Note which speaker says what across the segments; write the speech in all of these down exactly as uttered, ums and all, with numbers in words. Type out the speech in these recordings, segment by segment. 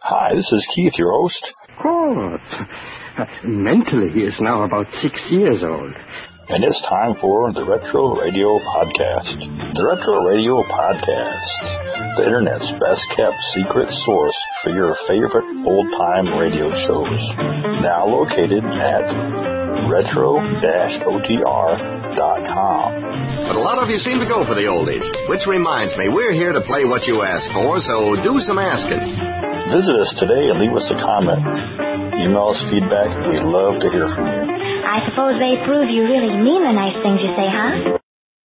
Speaker 1: Hi, this is Keith, your host.
Speaker 2: Oh, mentally he is now about six years old.
Speaker 1: And it's time for the Retro Radio Podcast. The Retro Radio Podcast, the Internet's best-kept secret source for your favorite old-time radio shows. Now located at retro dash O T R dot com.
Speaker 3: But a lot of you seem to go for the oldies, which reminds me, we're here to play what you ask for, so do some asking.
Speaker 1: Visit us today and leave us a comment. Email us feedback. We'd love to hear from you.
Speaker 4: I suppose they prove you really mean the nice things you say, huh?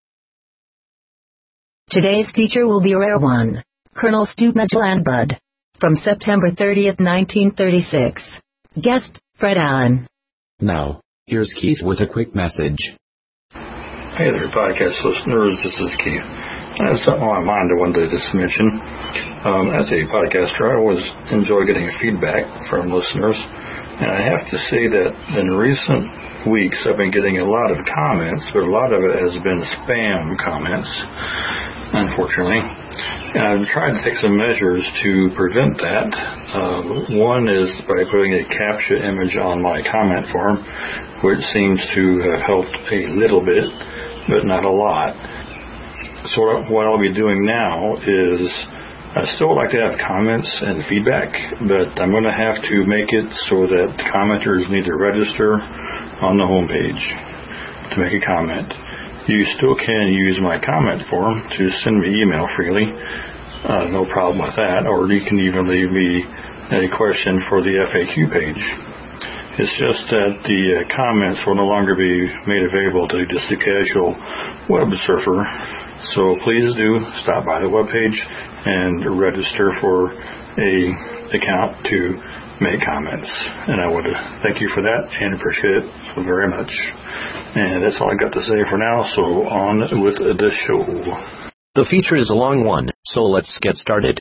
Speaker 5: Today's feature will be a rare one. Colonel Stu Nigel and Bud. From September thirtieth, nineteen thirty-six. Guest, Fred Allen.
Speaker 6: Now, here's Keith with a quick message.
Speaker 7: Hey there, podcast listeners. This is Keith. I have something on my mind I wanted to just mention. Um, as a podcaster, I always enjoy getting feedback from listeners. And I have to say that in recent weeks, I've been getting a lot of comments, but a lot of it has been spam comments, unfortunately. And I've tried to take some measures to prevent that. Uh, one is by putting a CAPTCHA image on my comment form, which seems to have helped a little bit, but not a lot. So what I'll be doing now is I still like to have comments and feedback, but I'm going to have to make it so that the commenters need to register on the homepage to make a comment. You still can use my comment form to send me email freely. Uh, no problem with that. Or you can even leave me a question for the F A Q page. It's just that the uh, comments will no longer be made available to just a casual web surfer. So please do stop by the webpage and register for a account to make comments. And I would thank you for that and appreciate it very much. And that's all I got to say for now, so on with the show.
Speaker 6: The feature is a long one, so let's get started.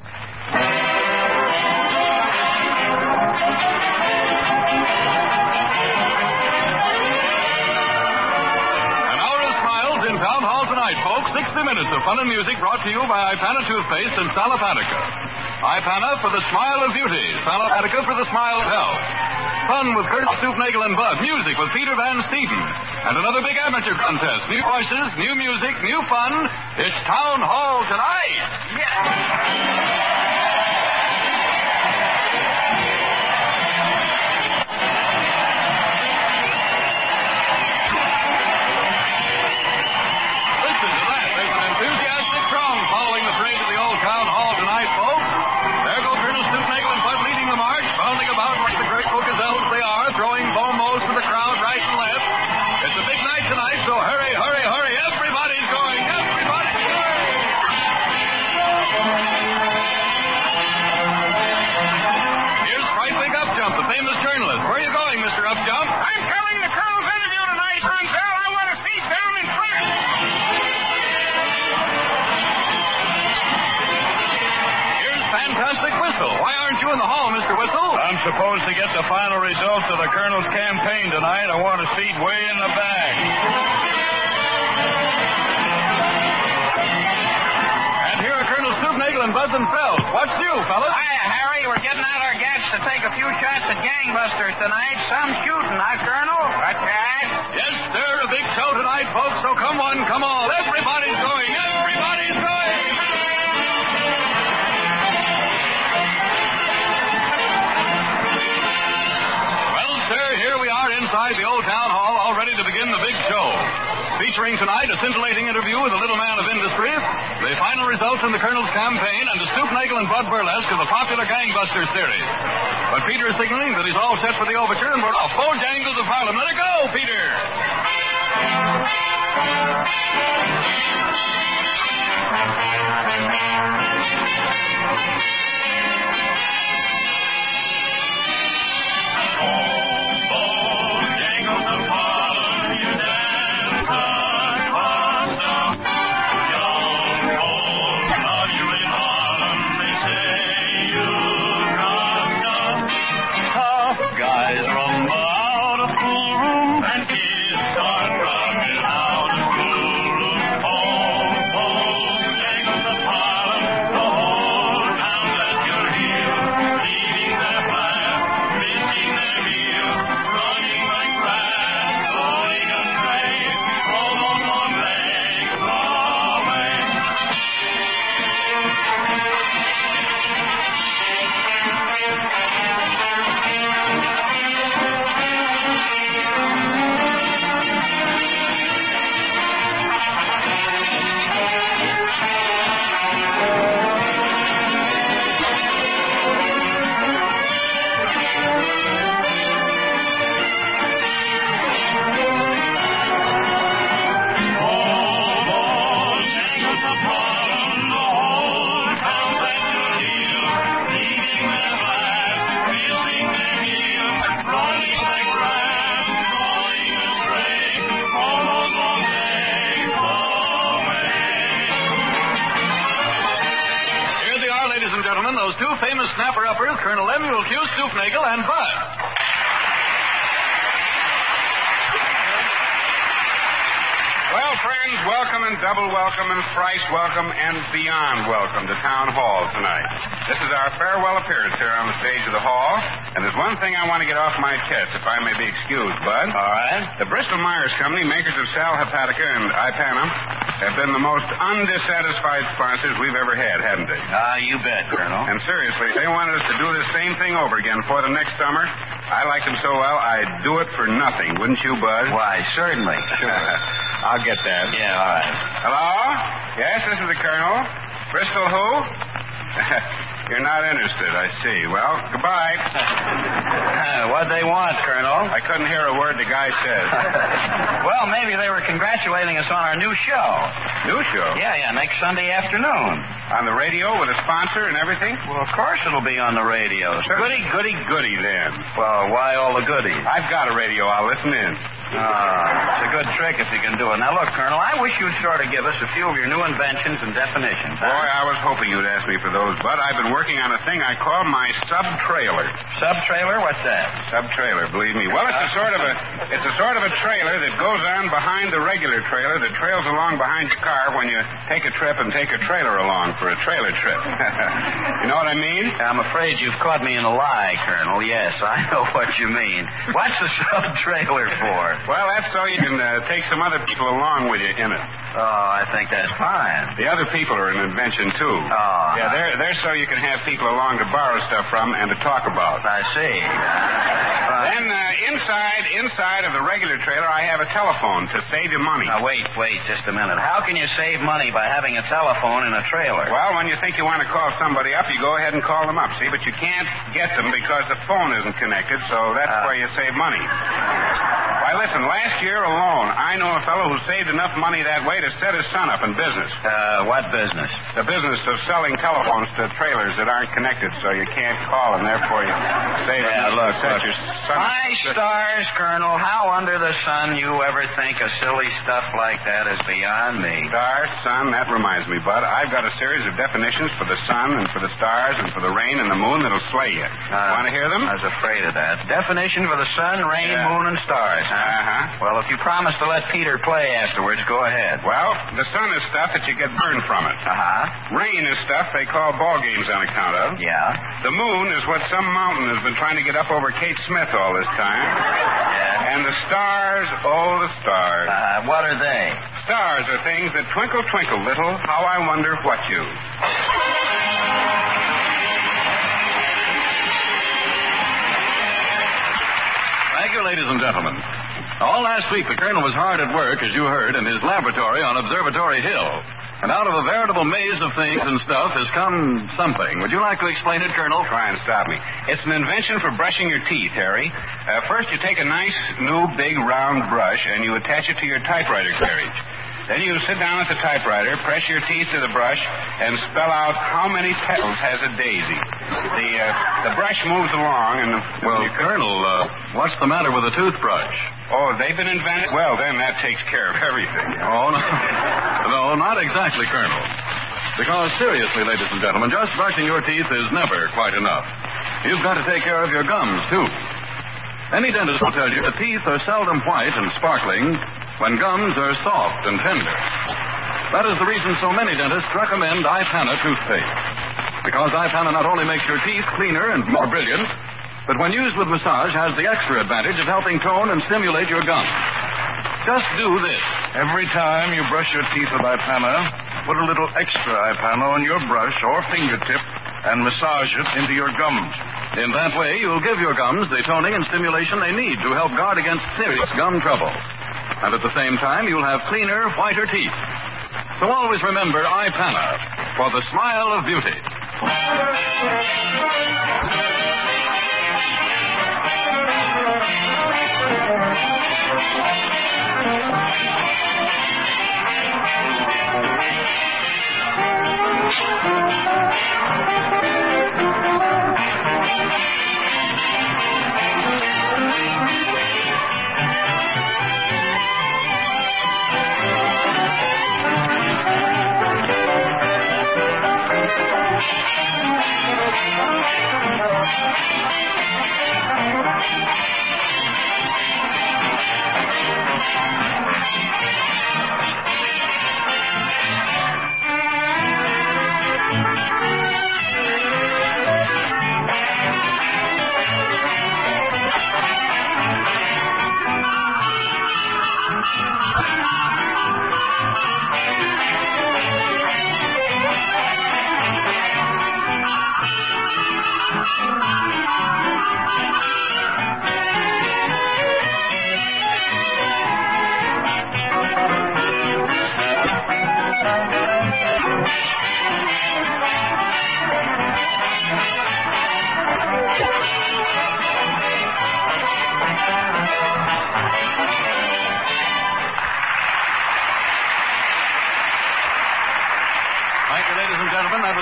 Speaker 8: sixty minutes of fun and music brought to you by Ipana Toothpaste and Salapatica. Ipana for the smile of beauty. Salapatica for the smile of health. Fun with Kurt Stoopnagel and Bud. Music with Peter Van Steeden. And another big amateur contest. New voices, new music, new fun. It's Town Hall tonight. Yeah. Following the parade of the old town hall tonight, folks. There go Colonel Stoopnagel and Bud leading the march, bounding about like the great gazelles they are, throwing bombos to the crowd right and left. It's a big night tonight, so hurry, hurry, hurry. Everybody's going. Everybody's going. Here's Fright Big Upjump, the famous journalist. Where are you going, Mister Upjump?
Speaker 9: I'm covering the Colonel's interview tonight, Ronzel. I want a seat down in front.
Speaker 8: Fantastic Whistle. Why aren't you in the hall, Mister Whistle?
Speaker 10: I'm supposed to get the final results of the Colonel's campaign tonight. I want a seat way in the back.
Speaker 8: And here are Colonel Stoopnagel and Buzz and Feld. What's new, fellas?
Speaker 9: Hiya, Harry. We're getting out our gats to take a few shots at gangbusters tonight. Some shooting, huh, Colonel? What's that?
Speaker 8: Yes, sir. A big show tonight, folks. So come on, come all. Everybody's going. Everybody's going. Here we are inside the old town hall, all ready to begin the big show. Featuring tonight a scintillating interview with a little man of industry, the final results in the Colonel's campaign, and a Stoopnagel and Bud burlesque of the popular Gangbusters series. But Peter is signaling that he's all set for the overture, and we're off. Bojangles of Harlem. Let it go, Peter! snapper-uppers, Colonel Lemuel Q. Stoopnagel, and Bud.
Speaker 11: Well, friends, welcome and double welcome and thrice welcome and beyond welcome to Town Hall tonight. This is our farewell appearance here on the stage of the hall, and there's one thing I want to get off my chest, if I may be excused, Bud.
Speaker 3: All right.
Speaker 11: The Bristol-Myers Company, makers of Sal Hepatica and Ipana, have been the most undissatisfied sponsors we've ever had, haven't they?
Speaker 3: Ah, uh, you bet, Colonel.
Speaker 11: And seriously, they wanted us to do this same thing over again for the next summer. I like them so well, I'd do it for nothing, wouldn't you, Bud?
Speaker 3: Why, certainly. Sure.
Speaker 11: I'll get that.
Speaker 3: Yeah, all right.
Speaker 11: Hello? Yes, this is the Colonel. Bristol who? You're not interested, I see. Well, goodbye.
Speaker 3: Uh, what'd they want, Colonel?
Speaker 11: I couldn't hear a word the guy said.
Speaker 3: Well, maybe they were congratulating us on our new show.
Speaker 11: New show?
Speaker 3: Yeah, yeah, next Sunday afternoon.
Speaker 11: On the radio with a sponsor and everything?
Speaker 3: Well, of course it'll be on the radio.
Speaker 11: Goody, goody, goody, then.
Speaker 3: Well, why all the goodies?
Speaker 11: I've got a radio. I'll listen in.
Speaker 3: Ah, it's a good trick if you can do it. Now, look, Colonel, I wish you'd sort of give us a few of your new inventions and definitions.
Speaker 11: Boy, huh? I was hoping you'd ask me for those, Bud. I've been working on a thing I call my sub-trailer.
Speaker 3: Sub-trailer? What's that?
Speaker 11: Sub-trailer, believe me. Well, it's a sort of a it's a sort of a trailer that goes on behind the regular trailer that trails along behind your car when you take a trip and take a trailer along for a trailer trip. You know what I mean?
Speaker 3: I'm afraid you've caught me in a lie, Colonel. Yes, I know what you mean. What's the sub-trailer for?
Speaker 11: Well, that's so you can uh, take some other people along with you in it.
Speaker 3: Oh, I think that's fine.
Speaker 11: The other people are an invention, too.
Speaker 3: Oh.
Speaker 11: Yeah, they're, they're so you can have people along to borrow stuff from and to talk about.
Speaker 3: I see. Uh,
Speaker 11: then uh, inside inside of the regular trailer, I have a telephone to save you money.
Speaker 3: Now, wait, wait just a minute. How can you save money by having a telephone in a trailer?
Speaker 11: Well, when you think you want to call somebody up, you go ahead and call them up, see? But you can't get them because the phone isn't connected, so that's uh, where you save money. Why, listen, last year alone, I know a fellow who saved enough money that way to set his son up in business.
Speaker 3: Uh, what business?
Speaker 11: The business of selling telephones to trailers that aren't connected, so you can't call, and therefore you save
Speaker 3: yeah,
Speaker 11: enough
Speaker 3: look,
Speaker 11: to set
Speaker 3: look.
Speaker 11: your son up.
Speaker 3: My stars, Colonel, how under the sun you ever think of silly stuff like that is beyond me.
Speaker 11: Stars, sun, that reminds me, Bud. I've got a series of definitions for the sun and for the stars and for the rain and the moon that'll slay you.
Speaker 3: Uh,
Speaker 11: Want to hear them?
Speaker 3: I was afraid of that. Definition for the sun, rain,
Speaker 11: yeah.
Speaker 3: moon, and stars, huh?
Speaker 11: Uh-huh.
Speaker 3: Well, if you promise to let Peter play afterwards, go ahead.
Speaker 11: Well, the sun is stuff that you get burned from it.
Speaker 3: Uh-huh.
Speaker 11: Rain is stuff they call ball games on account of.
Speaker 3: Yeah.
Speaker 11: The moon is what some mountain has been trying to get up over Kate Smith all this time.
Speaker 3: Yeah.
Speaker 11: And the stars, oh, the stars.
Speaker 3: Uh, what are they?
Speaker 11: Stars are things that twinkle, twinkle, little. How I wonder what you.
Speaker 8: Thank you, ladies and gentlemen. All last week, the Colonel was hard at work, as you heard, in his laboratory on Observatory Hill. And out of a veritable maze of things and stuff has come something. Would you like to explain it, Colonel?
Speaker 11: Try and stop me. It's an invention for brushing your teeth, Harry. Uh, first, you take a nice, new, big, round brush, and you attach it to your typewriter carriage. Then you sit down at the typewriter, press your teeth to the brush, and spell out how many petals has a daisy. The uh, the brush moves along, and... The,
Speaker 8: well,
Speaker 11: you...
Speaker 8: Colonel, uh, what's the matter with a toothbrush?
Speaker 11: Oh, they've been invented? Well, then that takes care of everything.
Speaker 8: Oh, no. No, not exactly, Colonel. Because, seriously, ladies and gentlemen, just brushing your teeth is never quite enough. You've got to take care of your gums, too. Any dentist will tell you that teeth are seldom white and sparkling when gums are soft and tender. That is the reason so many dentists recommend Ipana toothpaste. Because Ipana not only makes your teeth cleaner and more brilliant, but when used with massage has the extra advantage of helping tone and stimulate your gums. Just do this.
Speaker 10: Every time you brush your teeth with Ipana, put a little extra Ipana on your brush or fingertip and massage it into your gums.
Speaker 8: In that way, you'll give your gums the toning and stimulation they need to help guard against serious gum trouble. And at the same time, you'll have cleaner, whiter teeth. So always remember Ipana for the smile of beauty.
Speaker 12: Thank you.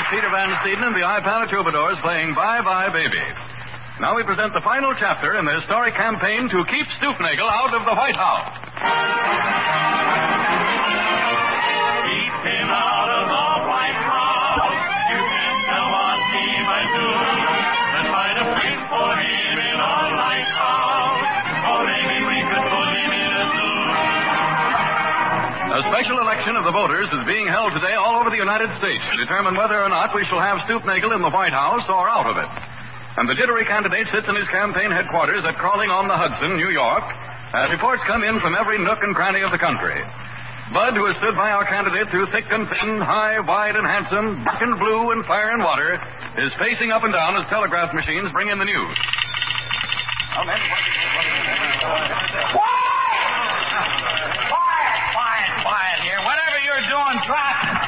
Speaker 8: Peter Van Steeden and the Ipana Troubadours playing Bye Bye Baby. Now we present the final chapter in the historic campaign to keep Stoopnagle out of the White House.
Speaker 12: Keep him out of the White House. You can tell what he might do. Let's find a place for him in a lighthouse. Or maybe we could put him in a zoo.
Speaker 8: A special election of the voters is being held today all over the United States to determine whether or not we shall have Stoopnagle in the White House or out of it. And the jittery candidate sits in his campaign headquarters at Crawling on the Hudson, New York, as reports come in from every nook and cranny of the country. Bud, who has stood by our candidate through thick and thin, high, wide, and handsome, black and blue, and fire and water, is pacing up and down as telegraph machines bring in the news.
Speaker 9: Oh, man, what, what, quiet, quiet, quiet here. Whatever you're doing, drop it.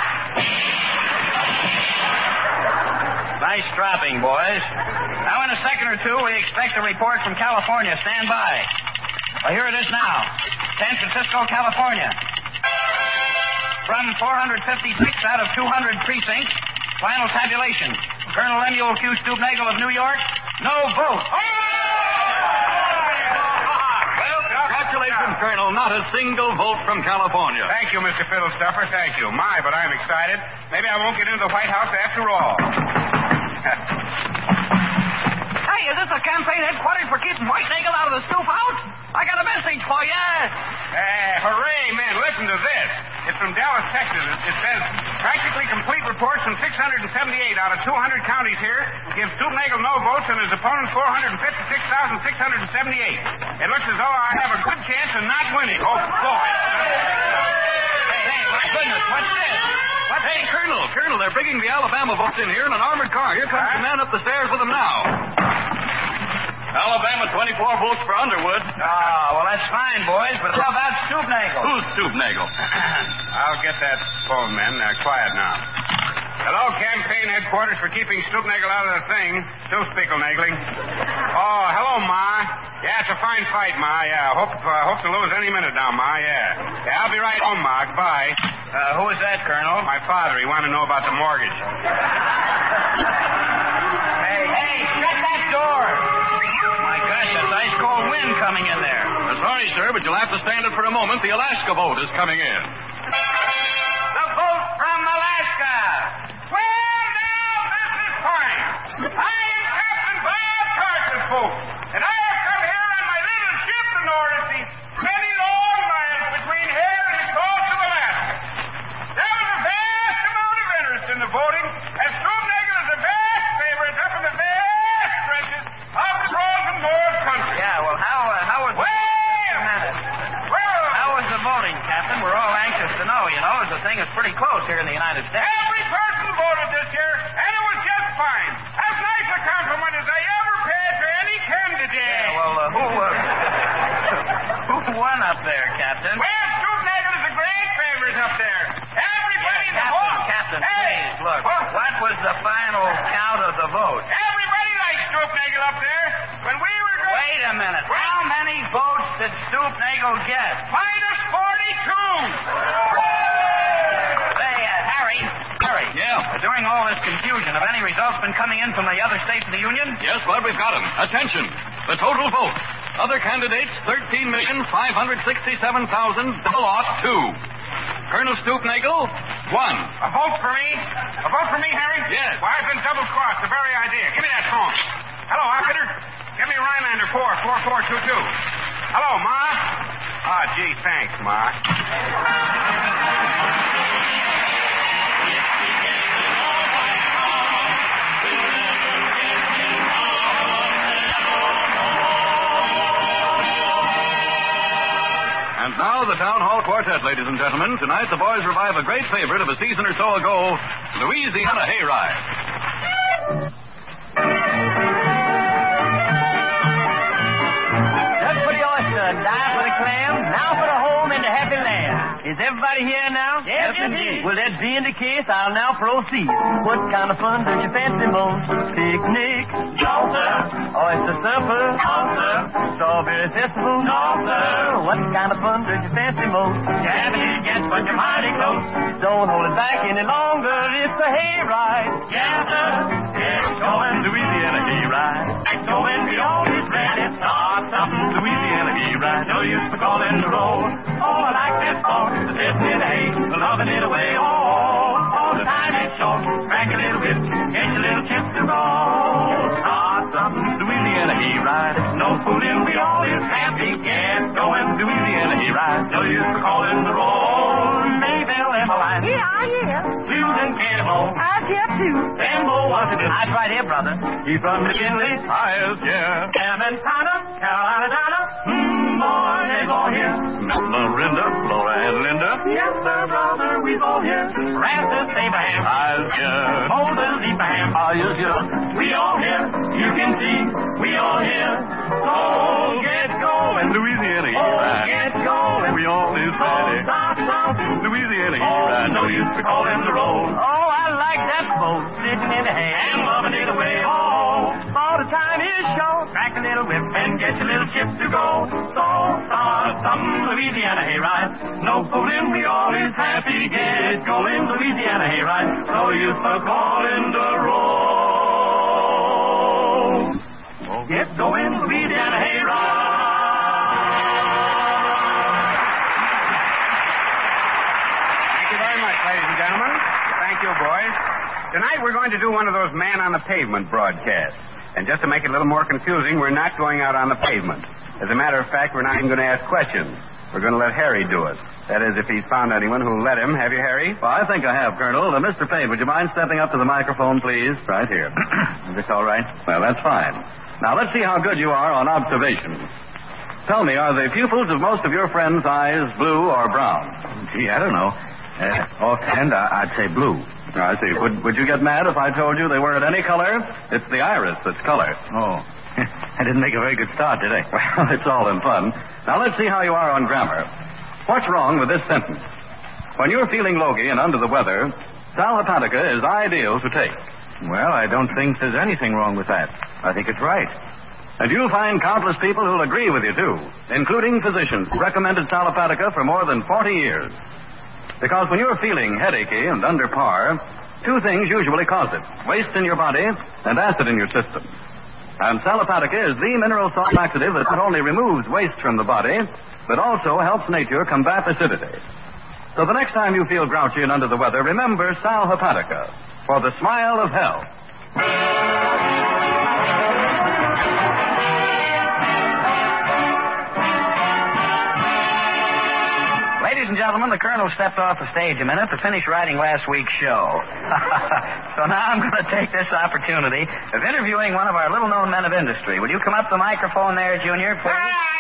Speaker 9: Nice dropping, boys. Now, in a second or two, we expect a report from California. Stand by. Well, here it is now. San Francisco, California. From four hundred fifty-six out of two hundred precincts, final tabulation. Colonel Lemuel Q. Stoopnagle of New York, no vote.
Speaker 8: Well, congratulations, Colonel. Not a single vote from California.
Speaker 11: Thank you, Mister Fiddlestuffer. Thank you. My, but I'm excited. Maybe I won't get into the White House after all.
Speaker 9: Hey, is this a campaign headquarters for keeping Whitenagle out of the Stoop House? I got a message for you.
Speaker 11: Hey, hooray, man. Listen to this. It's from Dallas, Texas. It, it says, practically complete reports from six hundred seventy-eight out of two hundred counties here give Stoopnagle no votes and his opponent four hundred fifty-six thousand six hundred seventy-eight. It looks as though I have a good chance of not winning. Oh, boy.
Speaker 9: Hey, hey, my goodness, what's this?
Speaker 8: What? Hey, Colonel, Colonel, they're bringing the Alabama votes in here in an armored car. Here comes
Speaker 11: huh?
Speaker 8: the man up the stairs with them now.
Speaker 12: Alabama, twenty-four votes for Underwood.
Speaker 9: Oh, well, that's fine, boys, but how about Stoopnagle?
Speaker 8: Who's Stoopnagle?
Speaker 11: I'll get that phone, men. Uh, quiet now. Hello, campaign headquarters for keeping Stoopnagle out of the thing. Still spickle-nagling. Oh, hello, Ma. Yeah, it's a fine fight, Ma. Yeah, hope uh, hope to lose any minute now, Ma. Yeah. Yeah, I'll be right home, Ma. Goodbye.
Speaker 9: Uh, who is that, Colonel?
Speaker 11: My father. He wanted to know about the mortgage.
Speaker 9: Hey, hey, shut that door. My gosh, that's ice cold wind coming in there.
Speaker 8: Uh, sorry, sir, but you'll have to stand it for a moment. The Alaska vote is coming in.
Speaker 9: The vote from Alaska.
Speaker 11: Well, now, this is fine. I am Captain Bob Carsonfolk, and I have come here on my little ship in order to see many long miles between here and the coast of Alaska. There was a vast amount of interest in the voting, as Stoopnagle is a vast favorite up in the vast stretches of the frozen North country.
Speaker 9: Yeah, well, how uh, how was
Speaker 11: Wait
Speaker 9: the...
Speaker 11: a minute.
Speaker 9: Well, how was the voting, Captain? We're all anxious to know, you know, as the thing is pretty close here in the United States.
Speaker 11: Every person voted this year, and it was just fine. As nice a compliment as I ever paid to any candidate.
Speaker 9: Yeah, well, uh, who, uh, who won up there, Captain?
Speaker 11: Well, Stoopnagle is a great favorite up there. Everybody
Speaker 9: yeah,
Speaker 11: in the
Speaker 9: Captain,
Speaker 11: whole...
Speaker 9: Captain,
Speaker 11: hey,
Speaker 9: please, look.
Speaker 11: What?
Speaker 9: What was the final count of the vote?
Speaker 11: Everybody likes Stoopnagle up there. When we were... Going...
Speaker 9: Wait a minute. What? How many votes did Stoopnagle get?
Speaker 11: Minus forty-two.
Speaker 9: Say, uh, Harry, Harry.
Speaker 8: Yeah?
Speaker 9: During all this confusion, have any results been coming in from the other states of the Union?
Speaker 8: Yes, Bud, we've got them. Attention. The total vote. Other candidates, thirteen million five hundred sixty-seven thousand, double ought two. Colonel Stoopnagle, one.
Speaker 11: A vote for me? A vote for me, Harry?
Speaker 8: Yes.
Speaker 11: Well, I've been double-crossed, the very idea. Give me that phone. Hello, operator. Give me Rhinelander four, four four two two. Hello, Ma. Ah, gee, thanks, Ma.
Speaker 8: And now the Town Hall Quartet, ladies and gentlemen. Tonight the boys revive a great favorite of a season or so ago, Louisiana Hayride.
Speaker 13: Look for the oyster, dive for the clam, now for the home in the happy land. Is everybody here now?
Speaker 9: Yes, indeed.
Speaker 13: Well, that being the case, I'll now proceed. What kind of fun does you fancy most? Picnic,
Speaker 12: Jolter,
Speaker 13: oyster supper,
Speaker 12: Jolter,
Speaker 13: saw yourself irresistible?
Speaker 12: No, sir.
Speaker 13: What kind of fun does you fancy most?
Speaker 12: Jabbing it gets, but you're mighty close.
Speaker 13: Don't hold it back any longer. It's a hayride.
Speaker 12: Yes, sir. It's going
Speaker 13: Louisiana hayride.
Speaker 12: It's going, we always ready. Start something.
Speaker 13: Louisiana hayride.
Speaker 12: No use for calling the roll. Oh, I like this song. The sitting in the hay, loving it away. Oh, all the time it's short. Crack a little whip, get your little chips to roll. Start something.
Speaker 13: Louisiana hayride.
Speaker 12: No fooling, we always happy. Get going.
Speaker 13: Louisiana hayride.
Speaker 12: No use for calling the roll. Maybelle and Maline.
Speaker 13: Yeah, yeah.
Speaker 12: Susan Cannibal.
Speaker 13: I'll get you.
Speaker 12: Sambo Washington.
Speaker 13: That's right here, brother.
Speaker 12: He's from McKinley Tires, yeah. Emmons-Tana, Carolina Donna. Mmm, boy, they go here.
Speaker 10: Lorinda, Laura and Linda.
Speaker 12: Yes, sir, brother, we go here. Francis Abraham.
Speaker 10: Eyes, yeah.
Speaker 12: Moses Abraham.
Speaker 10: Are you here?
Speaker 12: We all here. You can see. We all here. Oh, get going.
Speaker 10: Louisiana
Speaker 12: Oh,
Speaker 10: hayride.
Speaker 12: get going.
Speaker 10: We all is
Speaker 12: Oh,
Speaker 10: ready.
Speaker 12: stop something.
Speaker 10: Louisiana
Speaker 12: Oh,
Speaker 10: hayride.
Speaker 12: no use to call him the roll.
Speaker 13: Oh, I like that boat sitting in the hay.
Speaker 12: And loving it away. Oh,
Speaker 13: All the time is short.
Speaker 12: crack a little whip and get your little chips to go. So start some Louisiana hayride. No fooling, we always happy. Get going, Louisiana hayride. No use for calling the roll. Get going, Louisiana hayride.
Speaker 11: Thank you very much, ladies and gentlemen. Thank you, boys. Tonight we're going to do one of those man on the pavement broadcasts. And just to make it a little more confusing, we're not going out on the pavement. As a matter of fact, we're not even going to ask questions. We're going to let Harry do it. That is, if he's found anyone who'll let him. Have you, Harry?
Speaker 14: Well, I think I have, Colonel. Uh, Mister Payne, would you mind stepping up to the microphone, please? Right here. Is this all right? Well, that's fine. Now, let's see how good you are on observation. Tell me, are the pupils of most of your friends' eyes blue or brown?
Speaker 15: Gee, I don't know. Uh, offhand, I- I'd say blue.
Speaker 14: I see. Would, would you get mad if I told you they weren't any color? It's the iris that's color.
Speaker 15: Oh. I didn't make a very good start, did I?
Speaker 14: Well, it's all in fun. Now, let's see how you are on grammar. What's wrong with this sentence? When you're feeling logy and under the weather, Sal Hepatica is ideal to take.
Speaker 15: Well, I don't think there's anything wrong with that. I think it's right.
Speaker 14: And you'll find countless people who'll agree with you, too, including physicians who recommended Sal Hepatica for more than forty years. Because when you're feeling headachy and under par, two things usually cause it: waste in your body and acid in your system. And Sal Hepatica is the mineral salt laxative that not only removes waste from the body, but also helps nature combat acidity. So the next time you feel grouchy and under the weather, remember Sal Hepatica for the smile of health.
Speaker 9: Ladies and gentlemen, the Colonel stepped off the stage a minute to finish writing last week's show. So now I'm going to take this opportunity of interviewing one of our little-known men of industry. Will you come up to the microphone there, Junior, please?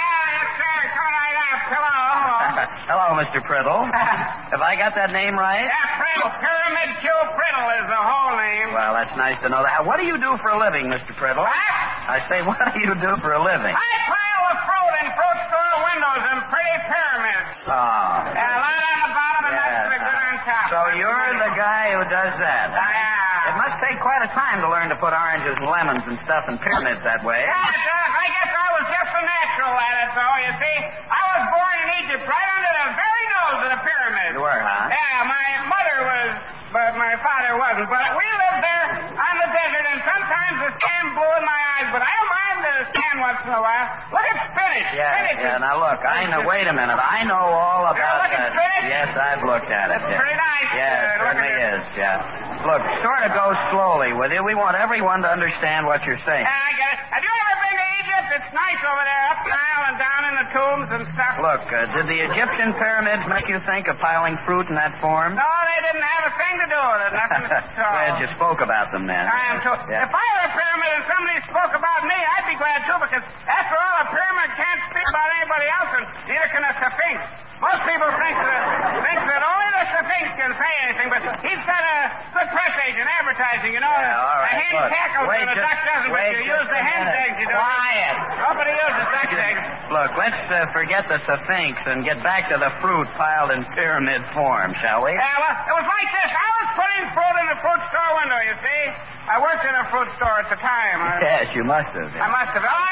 Speaker 16: Hello.
Speaker 9: Hello, Mister Priddle. Have I got that name right?
Speaker 16: Yeah, Priddle. Pyramid Q Priddle is the whole name.
Speaker 9: Well, that's nice to know that. What do you do for a living, Mister Priddle?
Speaker 16: What?
Speaker 9: I say, what do you do for a living?
Speaker 16: I pile the fruit in fruit store windows in pretty pyramids.
Speaker 9: Oh.
Speaker 16: Yeah, a lot on the bottom and
Speaker 9: Yes.
Speaker 16: that's the good on top.
Speaker 9: So you're the guy who does that.
Speaker 16: Yeah.
Speaker 9: It must take quite a time to learn to put oranges and lemons and stuff in pyramids that way.
Speaker 16: Yeah, it does. I guess I was just a natural at it, though. You see, I was born in Egypt right under the very nose of the pyramid.
Speaker 9: You were, huh?
Speaker 16: Yeah, my mother was, but my father wasn't. But we lived there on the desert, and sometimes the sand blew in my eyes, but I don't mind the sand once in a while. Look at spinach.
Speaker 9: Yeah,
Speaker 16: spinach
Speaker 9: yeah.
Speaker 16: is-
Speaker 9: Now look, I know. Wait a minute. I know all about
Speaker 16: Yeah, look
Speaker 9: that.
Speaker 16: at spinach.
Speaker 9: Yes, I've looked at it.
Speaker 16: That's
Speaker 9: yeah.
Speaker 16: pretty nice.
Speaker 9: Yeah, it
Speaker 16: Uh, look
Speaker 9: certainly
Speaker 16: at
Speaker 9: is. Yeah. Look, sort of go slowly with you. We want everyone to understand what you're saying.
Speaker 16: Yeah, I get it. Have you ever been to Egypt? It's nice over there, up Nile and down in the tombs and stuff.
Speaker 9: Look, uh, did the Egyptian pyramids make you think of piling fruit in that form?
Speaker 16: No, they didn't have a thing to do with it. Nothing at all.
Speaker 9: Glad you spoke about them then.
Speaker 16: I am too.
Speaker 9: Yeah.
Speaker 16: If I were a pyramid and somebody spoke about me, I'd be glad too, because after all, a pyramid can't speak about anybody else, and neither can a Sphinx. Most people think that think that only the Sphinx can say anything, but he's got a good press agent advertising, you know.
Speaker 9: Yeah, all right.
Speaker 16: The hen
Speaker 9: Look,
Speaker 16: tackles
Speaker 9: wait
Speaker 16: and the
Speaker 9: just-
Speaker 16: duck doesn't, but
Speaker 9: wait
Speaker 16: you
Speaker 9: just
Speaker 16: use the
Speaker 9: a
Speaker 16: hen's
Speaker 9: minute.
Speaker 16: eggs, you don't.
Speaker 9: Quiet.
Speaker 16: Nobody uses duck's eggs.
Speaker 9: Look, let's uh, forget the Sphinx and get back to the fruit piled in pyramid form, shall we?
Speaker 16: Yeah, well, it was like this. I was putting fruit in the fruit store window, you see. I worked in a fruit store at the time. I,
Speaker 9: Yes, you must have.
Speaker 16: I must have. Well, I was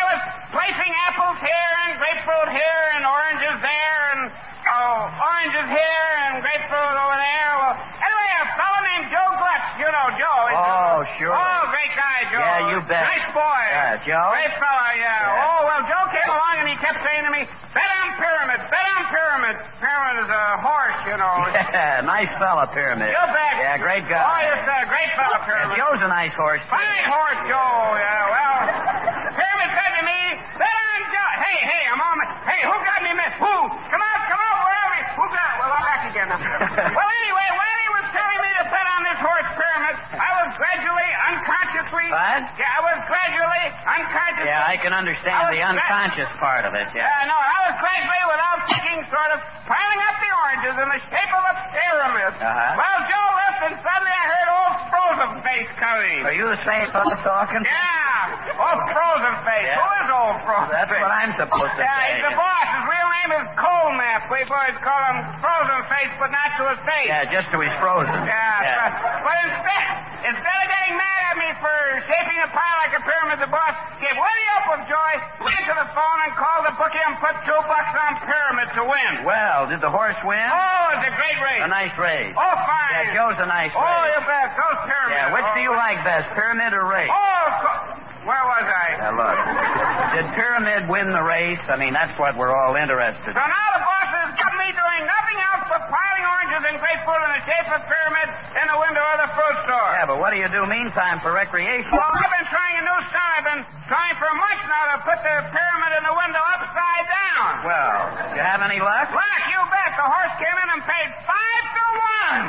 Speaker 16: placing apples here and grapefruit here and oranges there and, oh, oranges here and grapefruit over there. Well, anyway, a fellow named Joe Glutz. You know Joe.
Speaker 13: Oh, sure.
Speaker 16: Oh, great guy, Joe.
Speaker 13: Yeah, you bet.
Speaker 16: Nice boy.
Speaker 13: Yeah, Joe.
Speaker 16: Great fella, yeah.
Speaker 13: Yeah.
Speaker 16: Oh, well, Joe came along and he kept saying to me, bet on Pyramid, bet on Pyramid. Pyramid is a horse, you know.
Speaker 13: Yeah, nice fella, Pyramid.
Speaker 16: You bet.
Speaker 13: Yeah, great guy.
Speaker 16: Oh, yes, a great fella, Pyramid.
Speaker 13: Yeah, Joe's a nice horse. too.
Speaker 16: Fine horse, Joe. Yeah, well, Pyramid said to me, bet on Joe. Hey, hey, I'm on my... Hey, who got me miss? Who? Come out, come out, wherever you... Who got... Well, I'm back again now. Well, anyway, while he was telling me to bet on this horse, Pyramid, I was gradually, unconsciously...
Speaker 13: What?
Speaker 16: Yeah, I was gradually, unconsciously...
Speaker 13: Yeah, I can understand
Speaker 16: I was
Speaker 13: the
Speaker 16: gra-
Speaker 13: unconscious part of it,
Speaker 16: Yeah,
Speaker 13: yeah.
Speaker 16: no, I was gradually, without thinking, sort of piling up the oranges in the shape of a pyramid.
Speaker 13: Uh-huh.
Speaker 16: Well, Joe left, and suddenly I heard old Frozen Face coming.
Speaker 13: Are you the same fellow talking?
Speaker 16: Yeah, old Frozen Face.
Speaker 13: Yeah.
Speaker 16: Who is old Frozen
Speaker 13: That's
Speaker 16: Face?
Speaker 13: what I'm supposed to
Speaker 16: Yeah,
Speaker 13: say.
Speaker 16: he's the boss. His real name is Coldnap. We boys call him Frozen Face, but not to his face.
Speaker 13: Yeah, just till he's frozen.
Speaker 16: Yeah,
Speaker 13: Yeah.
Speaker 16: But, but instead, instead of getting mad at me for shaping a pie like a pyramid, the boss gave Woody up with joy, went to the phone and called the bookie and put two bucks on Pyramid to win.
Speaker 13: Well, did the horse win?
Speaker 16: Oh, it's a great race.
Speaker 13: A nice race.
Speaker 16: Oh, fine.
Speaker 13: Yeah, Joe's a nice
Speaker 16: Oh,
Speaker 13: race.
Speaker 16: you bet. Goes Pyramid.
Speaker 13: Yeah, which
Speaker 16: oh,
Speaker 13: do you like best, Pyramid or race?
Speaker 16: Oh, co- where was I?
Speaker 13: Now, look. Did Pyramid win the race? I mean, that's what we're all interested
Speaker 16: So
Speaker 13: in.
Speaker 16: now the boss has got me doing nothing else but piling oranges and grapefruit in the shape of pyramid in the window of the fruit store.
Speaker 13: Yeah, but what do you do meantime for recreation?
Speaker 16: Well, I've been trying a new stunt. I've been trying for months now to put the pyramid in the window upside down.
Speaker 13: Well, you have any luck?
Speaker 16: Luck, you bet. The horse came in and paid five to one.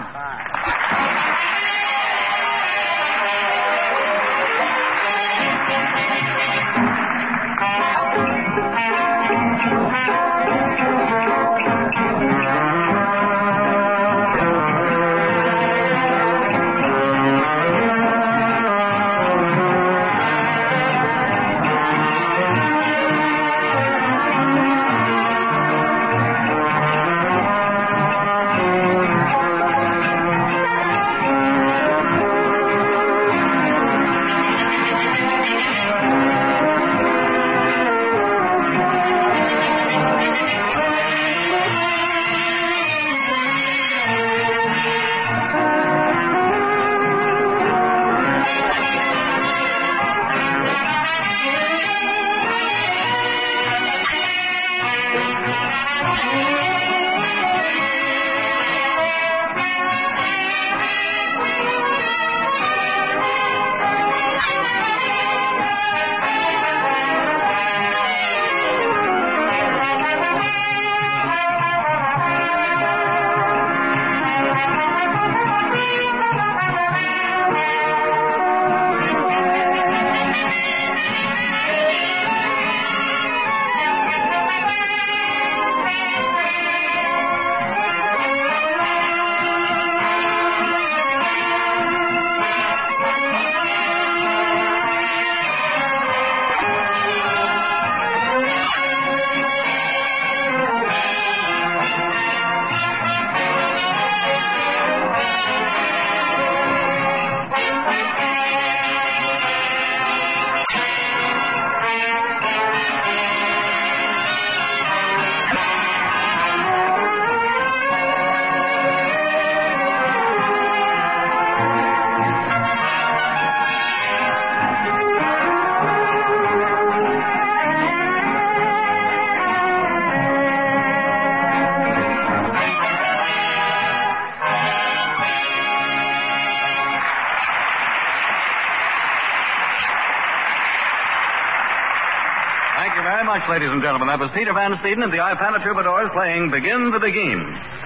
Speaker 14: Thank you very much, ladies and gentlemen. That was Peter Van Steeden and the Ipana Troubadours playing Begin the Begin.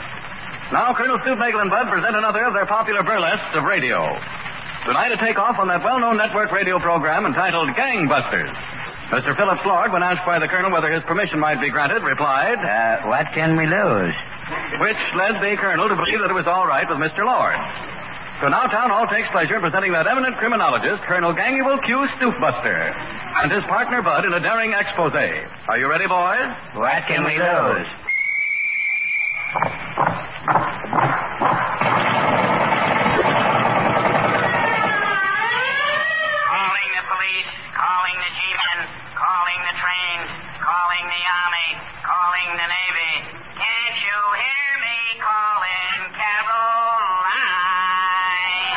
Speaker 14: Now, Colonel Stoopnagle and Bud present another of their popular burlesques of radio. Tonight, a takeoff on that well-known network radio program entitled Gangbusters. Mister Phillips Lord, when asked by the Colonel whether his permission might be granted, replied,
Speaker 13: Uh, what can we lose?
Speaker 14: Which led the Colonel to believe that it was all right with Mister Lord. So now Town Hall takes pleasure in presenting that eminent criminologist, Colonel Ganguel Q. Stoopbuster, and his partner Bud in a daring expose. Are you ready, boys?
Speaker 13: What can we lose?
Speaker 9: Calling the police, calling the G-men, calling calling the trains, calling the army, calling the navy. Can't you hear me calling Caroline?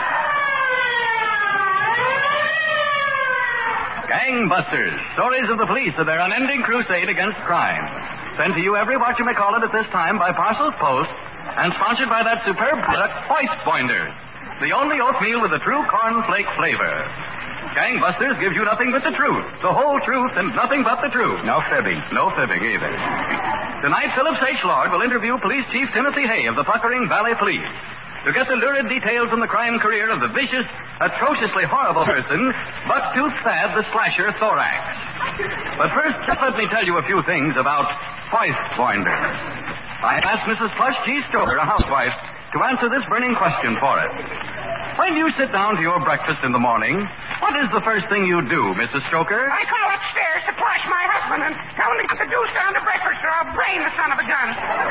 Speaker 14: Gangbusters, stories of the police of their unending crusade against crime. Sent to you every whatchamacallit at this time by Parcels Post and sponsored by that superb product, Hoist Poinders, the only oatmeal with a true cornflake flavor. Gangbusters gives you nothing but the truth, the whole truth, and nothing but the truth. No fibbing. No fibbing either. Tonight, Phillips H. Lord will interview Police Chief Timothy Hay of the Puckering Valley Police to get the lurid details from the crime career of the vicious, atrociously horrible person, Bucktooth Thad the Slasher Thorax. But first, just let me tell you a few things about Hoist Poinders. I asked Missus Plush G. Stoker, a housewife, to answer this burning question for us. When you sit down to your breakfast in the morning, what is the first thing you do, Missus Stoker?
Speaker 16: I call upstairs to Plush, my husband, and tell him to get the deuce down to breakfast or I'll brain the son of a gun.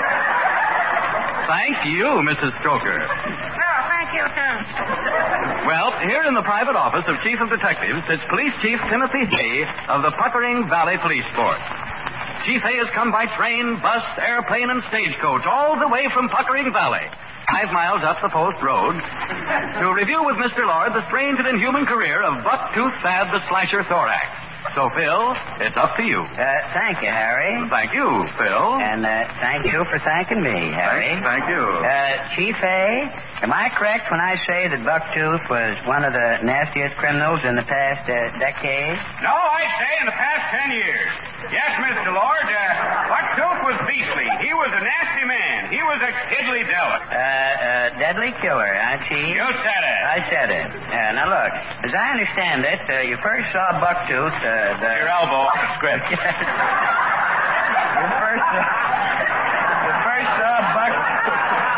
Speaker 14: Thank you, Missus Stoker.
Speaker 16: Oh, thank you, too.
Speaker 14: Well, here in the private office of Chief of Detectives sits Police Chief Timothy Hay of the Puckering Valley Police Force. Chief Hay has come by train, bus, airplane, and stagecoach all the way from Puckering Valley, five miles up the post road, to review with Mister Lord the strange and inhuman career of Bucktooth Thad the Slasher Thorax. So, Phil, it's up to you.
Speaker 9: Uh, thank you, Harry.
Speaker 14: Thank you, Phil.
Speaker 9: And uh, thank you for thanking me, Harry.
Speaker 14: Thank, thank you.
Speaker 9: Uh, Chief Hay, am I correct when I say that Bucktooth was one of the nastiest criminals in the past uh, decade?
Speaker 11: No, I'd say in the past ten years. Yes, Mister Lord, uh, Bucktooth was beastly. He was a nasty man. He was a kidly devil.
Speaker 9: Uh, uh, deadly killer, huh, Chief?
Speaker 11: You said it.
Speaker 9: I said it. Uh, now, look, as I understand it, uh, you first saw Bucktooth, uh, the...
Speaker 11: Your elbow off the script.
Speaker 9: you first saw... You first saw Bucktooth...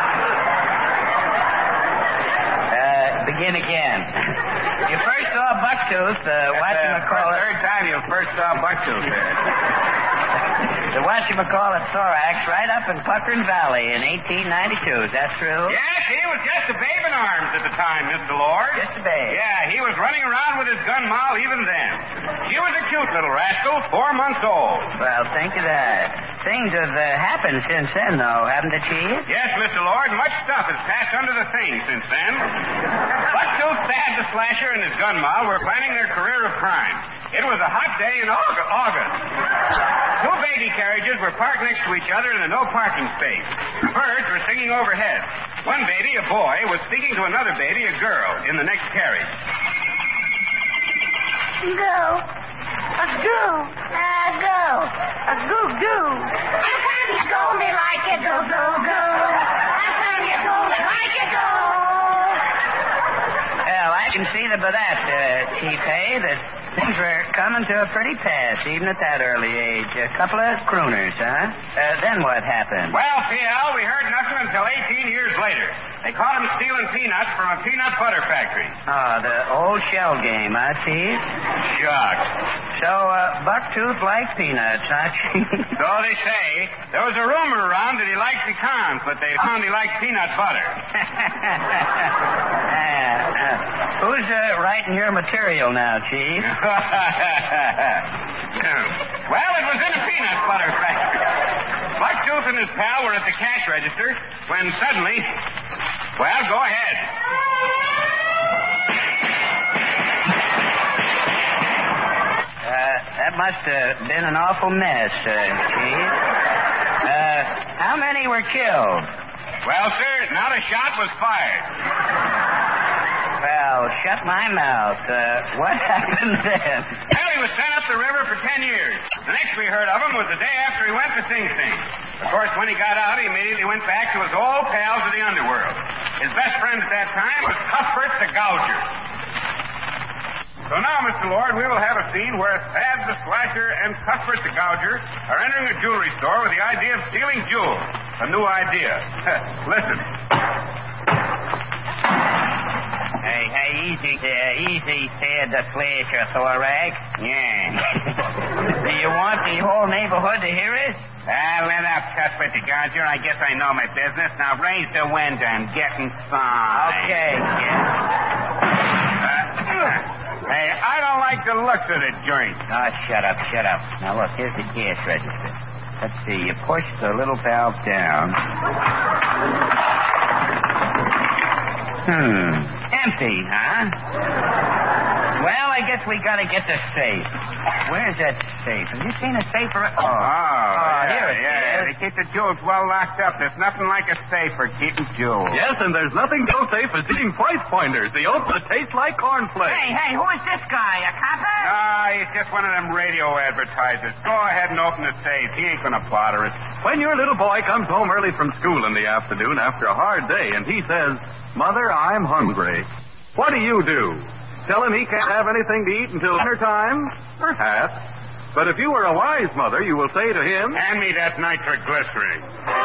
Speaker 9: Uh, begin again. You first saw Bucktooth, uh, whatchamacallit...
Speaker 11: The third time you first saw Bucktooth there.
Speaker 9: The whatchamacallit Thorax right up in Puckering Valley in eighteen ninety-two. Is that true?
Speaker 11: Yes, he was just a babe in arms at the time, Mister Lord.
Speaker 9: Just a babe?
Speaker 11: Yeah, he was running around with his gun moll even then. She was a cute little rascal, four months old.
Speaker 9: Well, think of that. Things have uh, happened since then, though, haven't they, Chief?
Speaker 11: Yes, Mister Lord, much stuff has passed under the thing since then. Bucktooth Thad the Slasher and his gun moll were planning their career of crime. It was a hot day in August. Two baby carriages were parked next to each other in a no parking space. Birds were singing overhead. One baby, a boy, was speaking to another baby, a girl, in the next carriage.
Speaker 4: Go. A goo. A go. A goo goo. How come you told me like you go, go, go? How come you told me like you go?
Speaker 9: Well, I can see that by that, uh, Chief Hay, that things were coming to a pretty pass, even at that early age. A couple of crooners, huh? Uh, then what happened?
Speaker 11: Well, P L, we heard nothing until eighteen years later. They caught him stealing peanuts from a peanut butter factory.
Speaker 9: Oh, the old shell game, huh, Chief?
Speaker 11: Shucks.
Speaker 9: So, uh, Bucktooth liked peanuts, huh, Chief?
Speaker 11: So they say. There was a rumor around that he liked pecans, but they found he liked peanut butter.
Speaker 9: uh, uh, who's uh, writing your material now, Chief?
Speaker 11: Well, it was in a peanut butter factory. Bucktooth and his pal were at the cash register when suddenly... Well, go ahead.
Speaker 9: Uh, that must have been an awful mess, uh, Chief. Uh, how many were killed?
Speaker 11: Well, sir, not a shot was fired.
Speaker 9: Well, shut my mouth. Uh, what happened then?
Speaker 11: Well, he was sent up the river for ten years. The next we heard of him was the day after he went to Sing Sing. Of course, when he got out, he immediately went back to his old pals of the underworld. His best friend at that time was Cuthbert the Gouger. So now, Mister Lord, we will have a scene where Thad the Slasher and Cuthbert the Gouger are entering a jewelry store with the idea of stealing jewels. A new idea. Listen.
Speaker 9: Hey, hey, easy there, easy, said the Slasher Thorax. Yeah. Do you want the whole neighborhood to hear it?
Speaker 11: Ah, let up, Cuthbert the Gouger. I guess I know my business. Now raise the window and get inside.
Speaker 9: Okay, yeah.
Speaker 11: Uh,
Speaker 16: Hey, I don't like the looks of the joint.
Speaker 9: Oh, shut up, shut up. Now, look, here's the cash register. Let's see, you push the little valve down. Hmm. Empty, huh? Well, I guess we gotta get the safe. Where's that safe? Have you seen a safe? Or... Oh,
Speaker 16: oh,
Speaker 9: oh
Speaker 16: yeah,
Speaker 9: here it
Speaker 16: yeah.
Speaker 9: is.
Speaker 16: They keep the jewels well locked up. There's nothing like a safe for keeping jewels.
Speaker 14: Yes, and there's nothing so safe as eating price pointers. The oats that taste like cornflakes.
Speaker 9: Hey, hey, who is this guy? A copper?
Speaker 16: Ah, he's just one of them radio advertisers. Go ahead and open the safe. He ain't gonna bother us.
Speaker 14: When your little boy comes home early from school in the afternoon after a hard day and he says, Mother, I'm hungry, what do you do? Tell him he can't have anything to eat until dinner time? Perhaps. But if you were a wise mother, you will say to him,
Speaker 16: Hand me that nitroglycerin.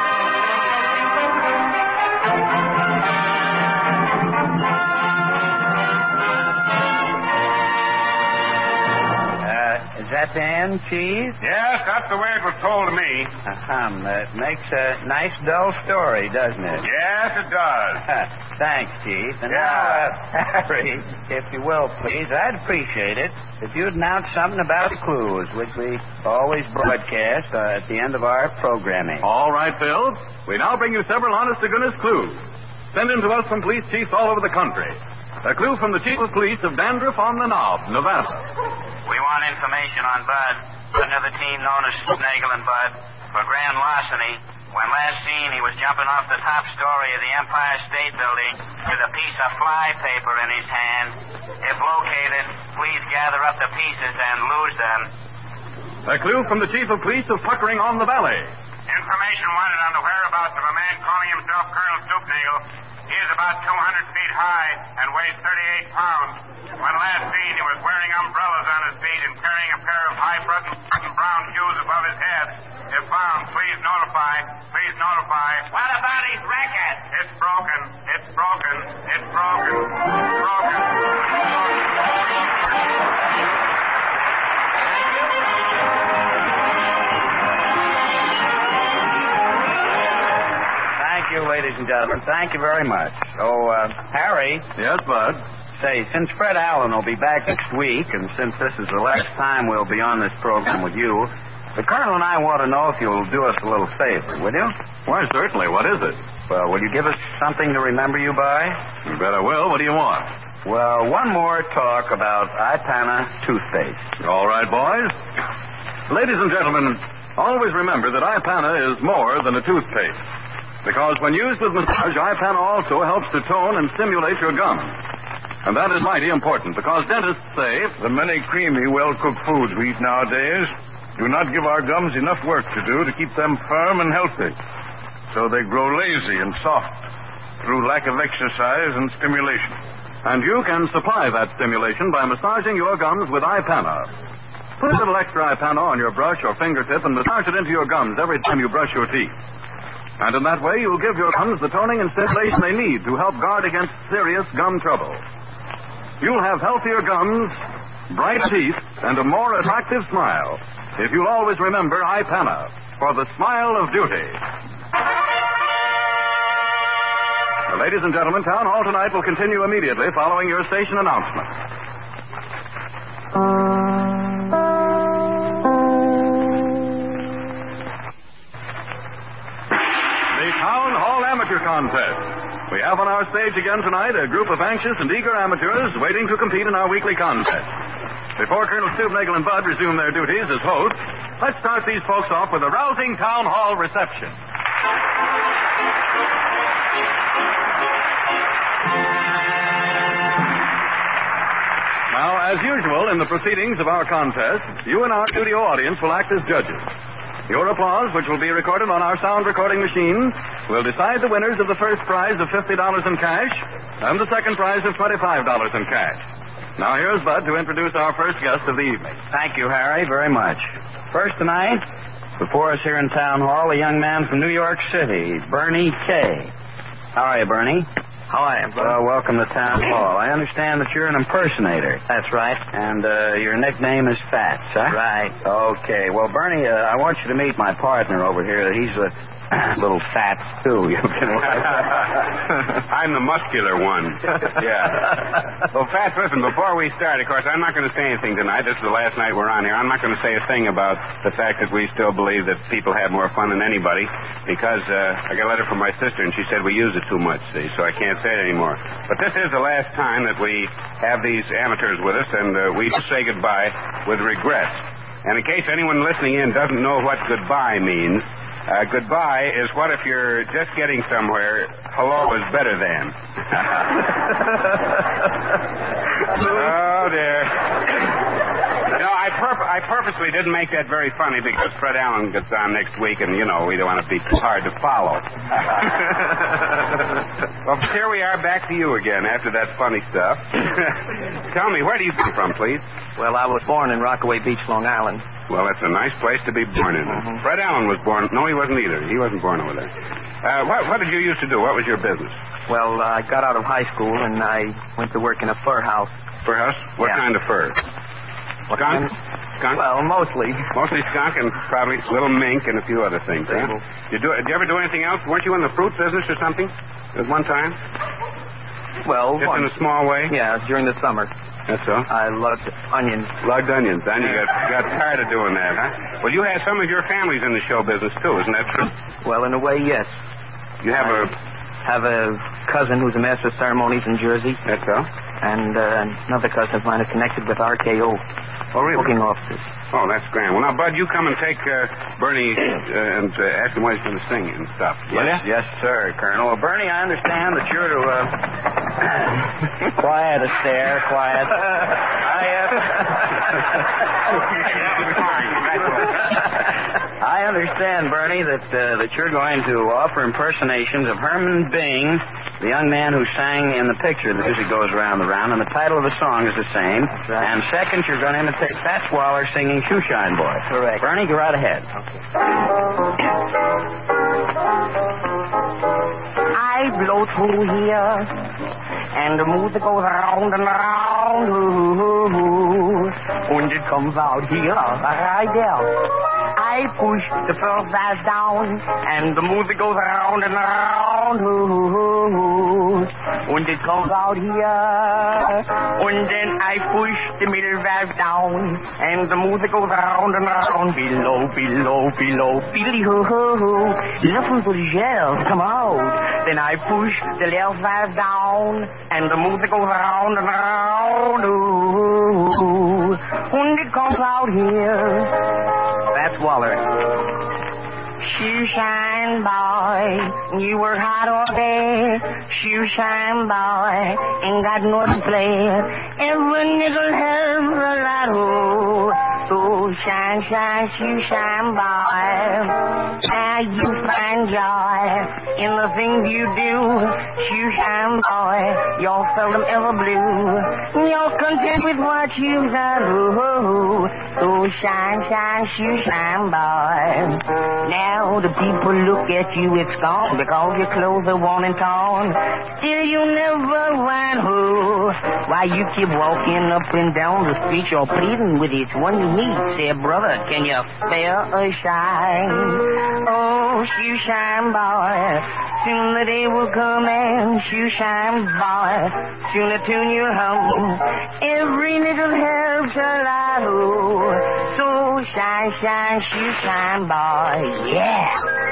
Speaker 9: Is that the end, Cheese?
Speaker 16: Yes, that's the way it was told to me.
Speaker 9: Uh-huh. That makes a nice, dull story, doesn't it?
Speaker 16: Yes, it does.
Speaker 9: Thanks, Chief. And
Speaker 16: yeah.
Speaker 9: now, uh, Harry, if you will, please, I'd appreciate it if you'd announce something about the clues, which we always broadcast uh, at the end of our programming.
Speaker 14: All right, Bill. We now bring you several honest-to-goodness clues. Send them to us from police chiefs all over the country. A clue from the chief of police of Dandruff on the Knob, Nevada.
Speaker 17: We want information on Bud, another team known as Snaggle and Bud, for grand larceny. When last seen, he was jumping off the top story of the Empire State Building with a piece of fly paper in his hand. If located, please gather up the pieces and lose them.
Speaker 14: A clue from the chief of police of Puckering on the Valley.
Speaker 16: Information wanted on the whereabouts of a man calling himself Colonel Stoopnagle. He is about two hundred feet high and weighs thirty-eight pounds. When last seen, he was wearing umbrellas on his feet and carrying a pair of high-button brown shoes above his head. If found, please notify. Please notify.
Speaker 17: What about his record?
Speaker 16: It's broken. It's broken. It's broken. It's broken.
Speaker 9: Thank you, ladies and gentlemen. Thank you very much. So, uh, Harry.
Speaker 14: Yes, Bud?
Speaker 9: Say, since Fred Allen will be back next week, and since this is the last time we'll be on this program with you, the Colonel and I want to know if you'll do us a little favor, will you?
Speaker 14: Why, certainly. What is it?
Speaker 9: Well, will you give us something to remember you by?
Speaker 14: You bet I will. What do you want?
Speaker 9: Well, one more talk about Ipana toothpaste.
Speaker 14: All right, boys. Ladies and gentlemen, always remember that Ipana is more than a toothpaste. Because when used with massage, Ipana also helps to tone and stimulate your gums. And that is mighty important, because dentists say
Speaker 10: the many creamy, well-cooked foods we eat nowadays do not give our gums enough work to do to keep them firm and healthy. So they grow lazy and soft through lack of exercise and stimulation.
Speaker 14: And you can supply that stimulation by massaging your gums with Ipana. Put a little extra Ipana on your brush or fingertip and massage it into your gums every time you brush your teeth. And in that way, you'll give your gums the toning and stimulation they need to help guard against serious gum trouble. You'll have healthier gums, bright teeth, and a more attractive smile if you'll always remember Ipana for the smile of beauty. Now, ladies and gentlemen, Town Hall tonight will continue immediately following your station announcement. The Town Hall Amateur Contest. We have on our stage again tonight a group of anxious and eager amateurs waiting to compete in our weekly contest. Before Colonel Stoopnagle and Bud resume their duties as hosts, let's start these folks off with a rousing Town Hall reception. Now, as usual in the proceedings of our contest, you and our studio audience will act as judges. Your applause, which will be recorded on our sound recording machine, will decide the winners of the first prize of fifty dollars in cash and the second prize of twenty-five dollars in cash. Now, here's Bud to introduce our first guest of the evening.
Speaker 9: Thank you, Harry, very much. First tonight, before us here in Town Hall, a young man from New York City, Bernie Kay. How are you, Bernie?
Speaker 18: How are you, Bud?
Speaker 9: Well, welcome to Town Hall. I understand that you're an impersonator.
Speaker 18: That's right.
Speaker 9: And uh, your nickname is Fats, huh?
Speaker 18: Right.
Speaker 9: Okay. Well, Bernie, uh, I want you to meet my partner over here. He's a little fat.
Speaker 15: too. You can
Speaker 11: I'm the muscular one. Yeah. Well, Fats, listen, before we start, of course, I'm not going to say anything tonight. This is the last night we're on here. I'm not going to say a thing about the fact that we still believe that people have more fun than anybody because uh, I got a letter from my sister, and she said we use it too much, see, so I can't say it anymore. But this is the last time that we have these amateurs with us, and uh, we say goodbye with regret. And in case anyone listening in doesn't know what goodbye means, uh, goodbye is what if you're just getting somewhere, hello is better than. Oh, dear. No, I, purp- I purposely didn't make that very funny because Fred Allen gets on next week, and, you know, we don't want to be too hard to follow. Well, here we are back to you again after that funny stuff. Tell me, where do you come from, please?
Speaker 13: Well, I was born in Rockaway Beach, Long Island.
Speaker 11: Well, that's a nice place to be born in. Mm-hmm. Fred Allen was born... No, he wasn't either. He wasn't born over there. Uh, what, what did you used to do? What was your business?
Speaker 13: Well, uh, I got out of high school, and I went to work in a fur house.
Speaker 11: Fur house? What
Speaker 13: Yeah.
Speaker 11: kind of fur?
Speaker 13: What
Speaker 11: skunk?
Speaker 13: kind?
Speaker 11: Skunk?
Speaker 13: Well, mostly.
Speaker 11: Mostly skunk and probably little mink and a few other things, huh? You do, did you ever do anything else? Weren't you in the fruit business or something at one time?
Speaker 13: Well,
Speaker 11: Just
Speaker 13: once.
Speaker 11: in a small way?
Speaker 13: Yeah, during the summer.
Speaker 11: That's so?
Speaker 13: I lugged onions.
Speaker 11: Lugged onions. Then you got, got tired of doing that, huh? Well, you had some of your families in the show business, too. Isn't that true?
Speaker 13: Well, in a way, yes.
Speaker 11: You have
Speaker 13: I
Speaker 11: a...
Speaker 13: have a cousin who's a master of ceremonies in Jersey.
Speaker 11: That's so?
Speaker 13: And uh, another cousin of mine is connected with R K O.
Speaker 11: Oh, really?
Speaker 13: Booking offices.
Speaker 11: Oh, that's grand. Well, now, Bud, you come and take uh, Bernie uh, and uh, ask him what he's going to sing and stuff.
Speaker 9: Yes, yes, sir, Colonel. Well, Bernie, I understand that you're to... Uh... quiet, Astaire, quiet. I, uh... I understand, Bernie, that uh, that you're going to offer impersonations of Herman Bing, the young man who sang in the picture The Music Goes Round the Round, and the title of the song is the same.
Speaker 13: Right.
Speaker 9: And second, you're going to imitate Fats Waller singing Shoeshine Boy.
Speaker 13: Correct.
Speaker 9: Bernie, go right ahead.
Speaker 4: I blow through here, and the music goes round and round, and it comes out here, right there. I push the first bass down, and the music goes round and round, and it comes out here. And then I push the middle valve down, and the music goes round and round, below, below, below, billy-ho-ho-ho. Listen to the shells come out. Then I push the left valve down, and the music goes round and round, and it comes out here.
Speaker 9: Fats Waller.
Speaker 4: Shoeshine boy, you work hard all day. Shoeshine boy, ain't got no to play. Every nickel helps a lot, oh. So shine, shine, shoeshine boy. And you find joy in the things you do. Shoeshine boy, you're seldom ever blue. You're content with what you've done, oh. So shine, shine, shoeshine boy. Now the people look at you, it's gone, because your clothes are worn and torn. Still you never went home. Why you keep walking up and down the street, you're pleading with each one you meet. Say, brother, can you spare a shine? Oh, shoeshine boy, soon the day will come and shoeshine boy, soon the tune you'll hum. Every little helps a lot, oh. So shine, shine, shoeshine boy, yeah.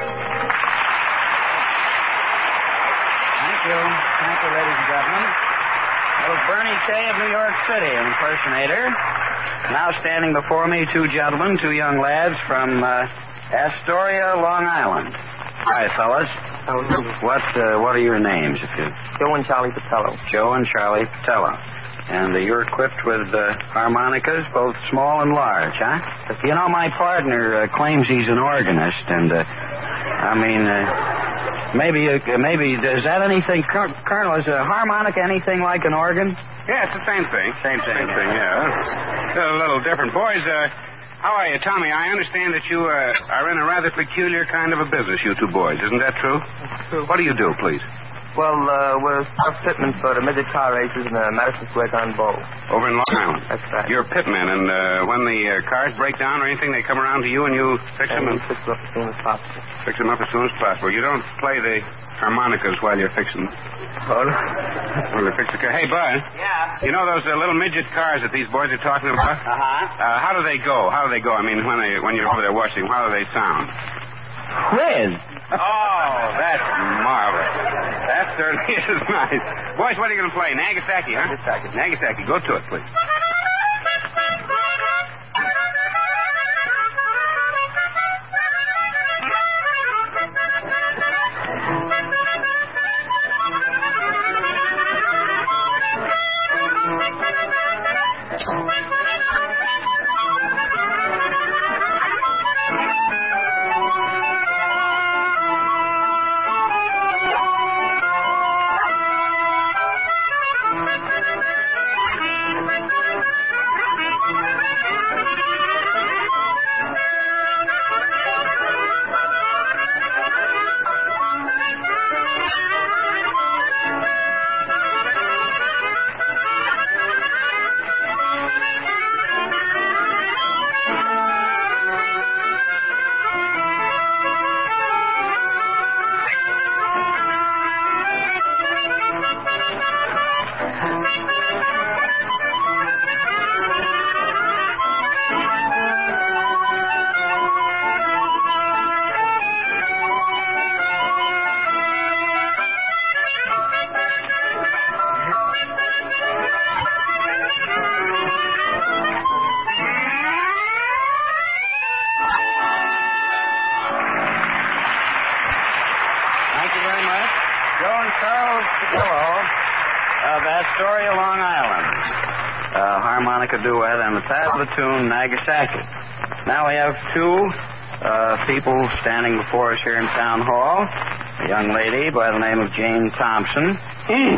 Speaker 9: Thank you. Thank you, ladies and gentlemen. That was Bernie Kay of New York City, an impersonator. Now standing before me, two gentlemen, two young lads from uh, Astoria, Long Island. Hi, fellas. What uh, what are your names, if you...
Speaker 13: Joe and Charlie Patello.
Speaker 9: Joe and Charlie Patello. And uh, you're equipped with uh, harmonicas, both small and large, huh? You know, my partner uh, claims he's an organist, and, uh, I mean, uh, maybe, uh, maybe, is that anything, Colonel, is a harmonica anything like an organ?
Speaker 11: Yeah, it's the same thing.
Speaker 9: Same thing.
Speaker 11: Same thing, yeah. It's a little different. Boys, uh, how are you? Tommy, I understand that you uh, are in a rather peculiar kind of a business, you two boys. Isn't that true?
Speaker 13: That's true.
Speaker 11: What do you do, please?
Speaker 13: Well, uh, we're pitmen for the midget car races in the Madison Square Garden Bowl.
Speaker 11: Over in Long Island?
Speaker 13: That's right.
Speaker 11: You're a pitman, and uh, when the uh, cars break down or anything, they come around to you and you fix
Speaker 13: and
Speaker 11: them?
Speaker 13: And fix them up as soon as possible.
Speaker 11: Fix them up as soon as possible. You don't play the harmonicas while you're fixing them?
Speaker 13: Oh, no.
Speaker 11: While you fix the car. Hey, Bud.
Speaker 17: Yeah?
Speaker 11: You know those uh, little midget cars that these boys are talking about?
Speaker 17: Uh-huh.
Speaker 11: Uh, how do they go? How do they go? I mean, when, they, when you're over there watching, how do they sound?
Speaker 17: Whiz.
Speaker 11: Oh, that's marvelous. That certainly is nice. Boys, what are you going to play? Nagasaki, huh?
Speaker 13: Nagasaki.
Speaker 11: Nagasaki. Go to it, please.
Speaker 9: Astoria, Long Island. Uh, harmonica duet and the title of the tune, Nagasaki. Now we have two uh, people standing before us here in Town Hall. A young lady by the name of Jane Thompson, who,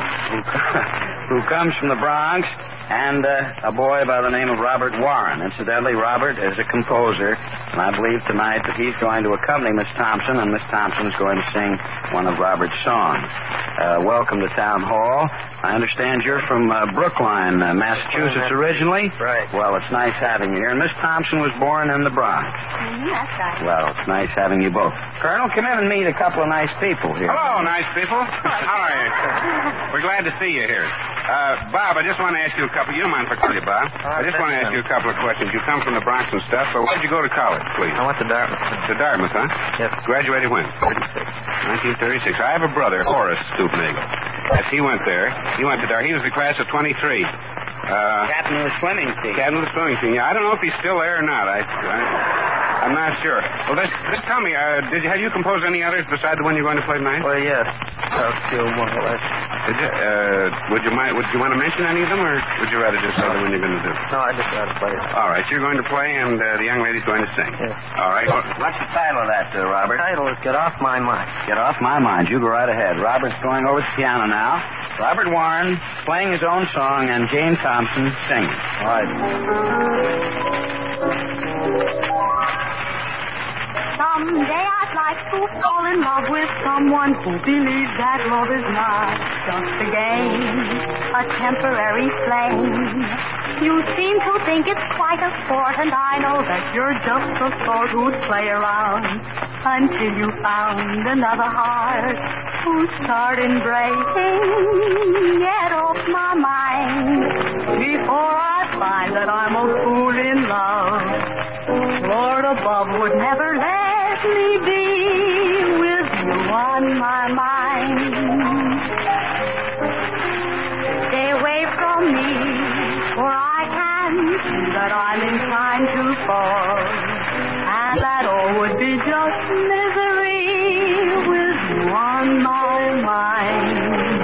Speaker 9: who comes from the Bronx, and uh, a boy by the name of Robert Warren. Incidentally, Robert is a composer, and I believe tonight that he's going to accompany Miss Thompson, and Miss Thompson is going to sing one of Robert's songs. Uh, welcome to Town Hall. I understand you're from uh, Brookline, uh, Massachusetts originally?
Speaker 13: Right.
Speaker 9: Well, it's nice having you here. And Miss Thompson was born in the Bronx.
Speaker 18: Mm-hmm, that's right.
Speaker 9: Well, it's nice having you both. Colonel, come in and meet a couple of nice people here.
Speaker 11: Hello, nice people. How are you? We're glad to see you here. Uh, Bob, I just want to ask you a couple. You don't mind if I call you Bob?
Speaker 13: Uh,
Speaker 11: I just want to ask you a couple of questions. You come from the Bronx and stuff, but where did you go to college, please?
Speaker 13: I went to Dartmouth.
Speaker 11: To Dartmouth, huh?
Speaker 13: Yes.
Speaker 11: Graduated when?
Speaker 13: thirty-six.
Speaker 11: nineteen thirty-six. I have a brother, Horace Stupnagel. Yes, he went there. He went to Dartmouth. He was the class of twenty-three. Uh,
Speaker 9: Captain of the swimming team.
Speaker 11: Captain of the swimming team. Yeah, I don't know if he's still there or not. I, I, I'm not sure. Well, just, just tell me, uh, did you, have you composed any others besides the one you're going to play tonight?
Speaker 13: Well, yes. A few more or less.
Speaker 11: Did you, uh, would you mind, would you want to mention any of them, or would you rather just say the one you're going to do?
Speaker 13: No, I just got to play it.
Speaker 11: All right, you're going to play, and uh, the young lady's going to sing.
Speaker 13: Yes.
Speaker 11: All right.
Speaker 9: What's the title of that, uh, Robert?
Speaker 13: The title is Get Off My Mind.
Speaker 9: Get Off My Mind. You go right ahead. Robert's going over to the piano now. Robert Warren playing his own song, and Jane Thompson singing. All right.
Speaker 18: Someday I'd like to fall in love with someone who believes that love is not just a game, a temporary flame. You seem to think it's quite a sport, and I know that you're just the sort who'd play around until you found another heart who'd start embracing. Get off my mind before I find that I'm a fool in love. Lord above would never let me be with you on my mind. Stay away from me, for I can see that I'm inclined to fall, and that all would be just misery with you on my mind.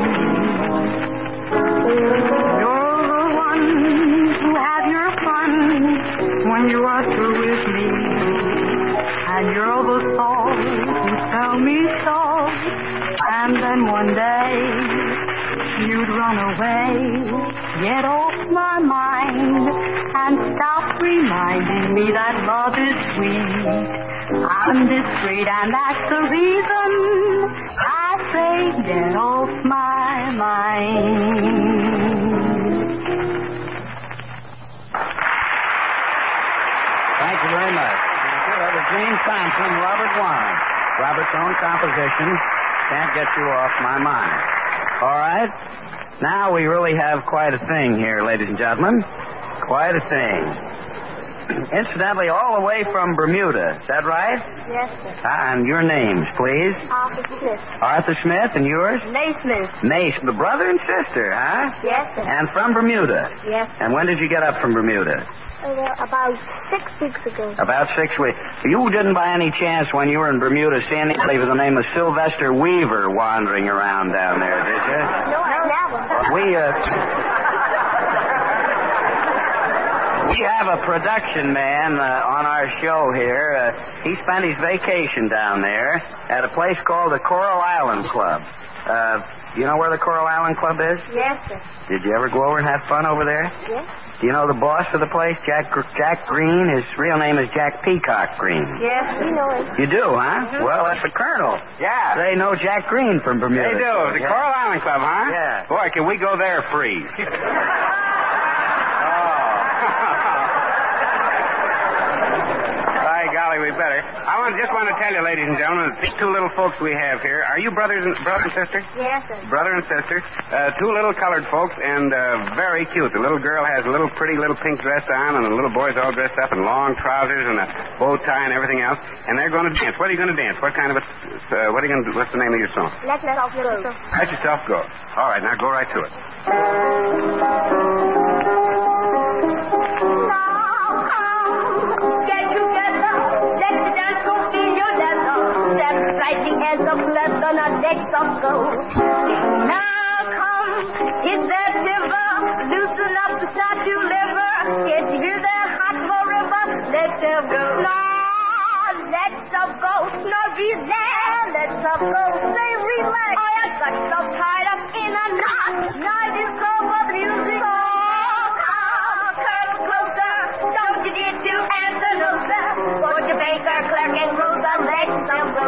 Speaker 18: You're the one to have your fun when you are through with me, and you're the song who tell me so, and then one day you'd run away. Get off my mind and stop reminding me that love is sweet on this street, and that's the reason I say get off my mind.
Speaker 9: Thank you very much. That was James Thompson, Robert Warren. Robert's own composition, Can't Get You Off My Mind. All right. Now we really have quite a thing here, ladies and gentlemen. Quite a thing. Incidentally, all the way from Bermuda. Is that right?
Speaker 19: Yes, sir.
Speaker 9: Ah, and your names, please.
Speaker 19: Arthur Smith.
Speaker 9: Arthur Smith, and yours?
Speaker 19: Nay Smith.
Speaker 9: Nay, the brother and sister, huh?
Speaker 19: Yes, sir.
Speaker 9: And from Bermuda?
Speaker 19: Yes.
Speaker 9: And when did you get up from Bermuda?
Speaker 19: Uh, about six weeks ago.
Speaker 9: About six weeks. You didn't by any chance, when you were in Bermuda, see anybody with the name of Sylvester Weaver wandering around down there, did you?
Speaker 19: No, I never.
Speaker 9: We, uh... We have a production man uh, on our show here. Uh, he spent his vacation down there at a place called the Coral Island Club. Uh, you know where the Coral Island Club is?
Speaker 19: Yes, sir.
Speaker 9: Did you ever go over and have fun over there?
Speaker 19: Yes.
Speaker 9: Do you know the boss of the place, Jack Jack Green? His real name is Jack Peacock Green.
Speaker 19: Yes, we know it.
Speaker 9: You do, huh? Mm-hmm. Well, that's the colonel.
Speaker 11: Yeah.
Speaker 9: They know Jack Green from Bermuda.
Speaker 11: They do. The
Speaker 9: yeah.
Speaker 11: Coral Island Club, huh?
Speaker 9: Yeah.
Speaker 11: Boy, can we go there free? We better. I want, just want to tell you, ladies and gentlemen, these two little folks we have here, are you brothers and brother and sister?
Speaker 19: Yes, sir.
Speaker 11: Brother and sister. Uh, two little colored folks, and uh, very cute. The little girl has a little pretty little pink dress on, and the little boy's all dressed up in long trousers and a bow tie and everything else. And they're going to dance. What are you going to dance? What kind of a? Uh, what are you going to do? What's the name of your song?
Speaker 19: Let yourself go.
Speaker 11: Let yourself go. All right, now go right to it.
Speaker 18: Striking as of left on a deck of gold. Now come, hit that diver, loosen up the statue liver. Can't you hear that hot forever? Let them go. Lord, let them go. No reason, let them go. Say relax. Oh, I got so tied up in a knot. Now it's over the music. Oh, come, come closer. Don't you dare to answer no, sir. Won't you baker, clerk, and Rosa, let them go.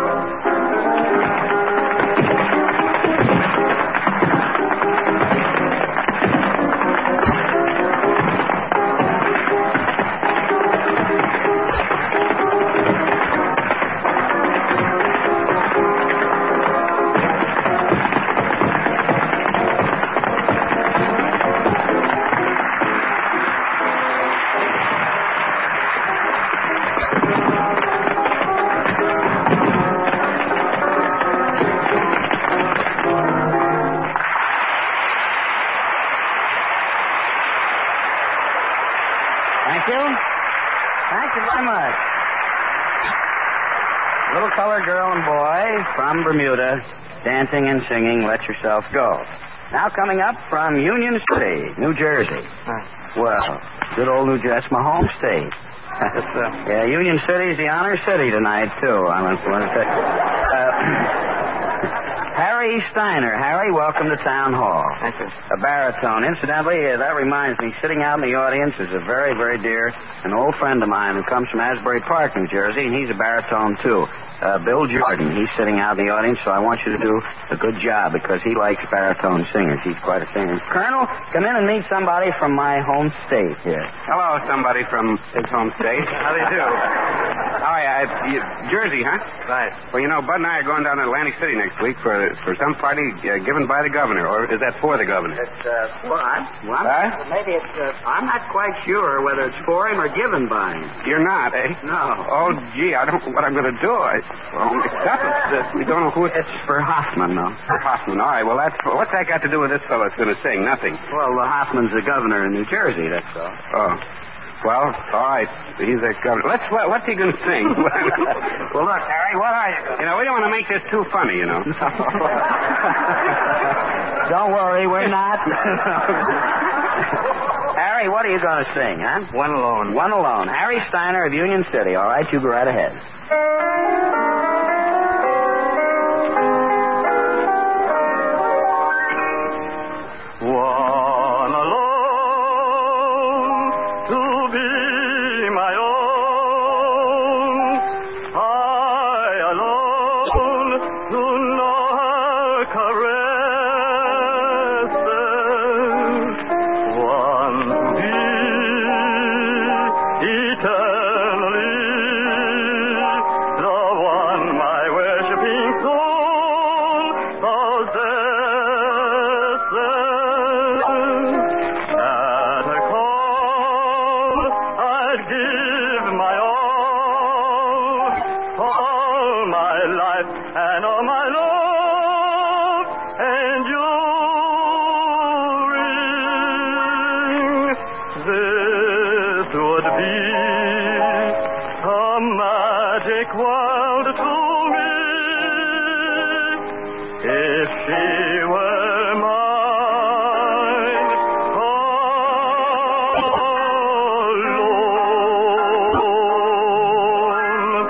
Speaker 9: Girl and boy from Bermuda, dancing and singing Let Yourself Go. Now coming up from Union City, New Jersey. Well, good old New Jersey. That's my home state. Yeah, Union City's the honor city tonight, too. I want to say. Uh, Harry Steiner. Harry, welcome to Town Hall.
Speaker 2: Thank you.
Speaker 9: A baritone. Incidentally, uh, that reminds me, sitting out in the audience is a very, very dear, an old friend of mine who comes from Asbury Park, New Jersey, and he's a baritone, too. Uh, Bill Jordan. He's sitting out in the audience, so I want you to do a good job because he likes baritone singers. He's quite a singer. Colonel, come in and meet somebody from my home state here.
Speaker 11: Hello, somebody from his home state. How do you do? Oh, yeah, it's, you, Jersey, huh?
Speaker 2: Right.
Speaker 11: Well, you know, Bud and I are going down to Atlantic City next week for for some party uh, given by the governor, or is that for the governor?
Speaker 9: It's, uh, well, I'm, well,
Speaker 11: huh?
Speaker 9: maybe it's, uh, I'm not quite sure whether it's for him or given by him.
Speaker 11: You're not, eh?
Speaker 9: No.
Speaker 11: Oh, gee, I don't know what I'm going to do. I, well, except it's, uh, we don't know who it is.
Speaker 9: It's for Hoffman, though.
Speaker 11: For Hoffman, all right. Well, that's, what's that got to do with this fellow that's going to sing? Nothing.
Speaker 9: Well, uh, Hoffman's the governor in New Jersey, that's all.
Speaker 11: Oh. Well, all right. He's a governor. Let's. What, what's he going to sing?
Speaker 9: Well, look, Harry, what are you?
Speaker 11: You know, we don't want to make this too funny, you know.
Speaker 9: Don't worry, we're not. Harry, what are you going to sing, huh?
Speaker 2: One Alone.
Speaker 9: One Alone. Harry Steiner of Union City. All right, you go right ahead.
Speaker 12: One alone to be my own. I magic world to me. If she were mine alone.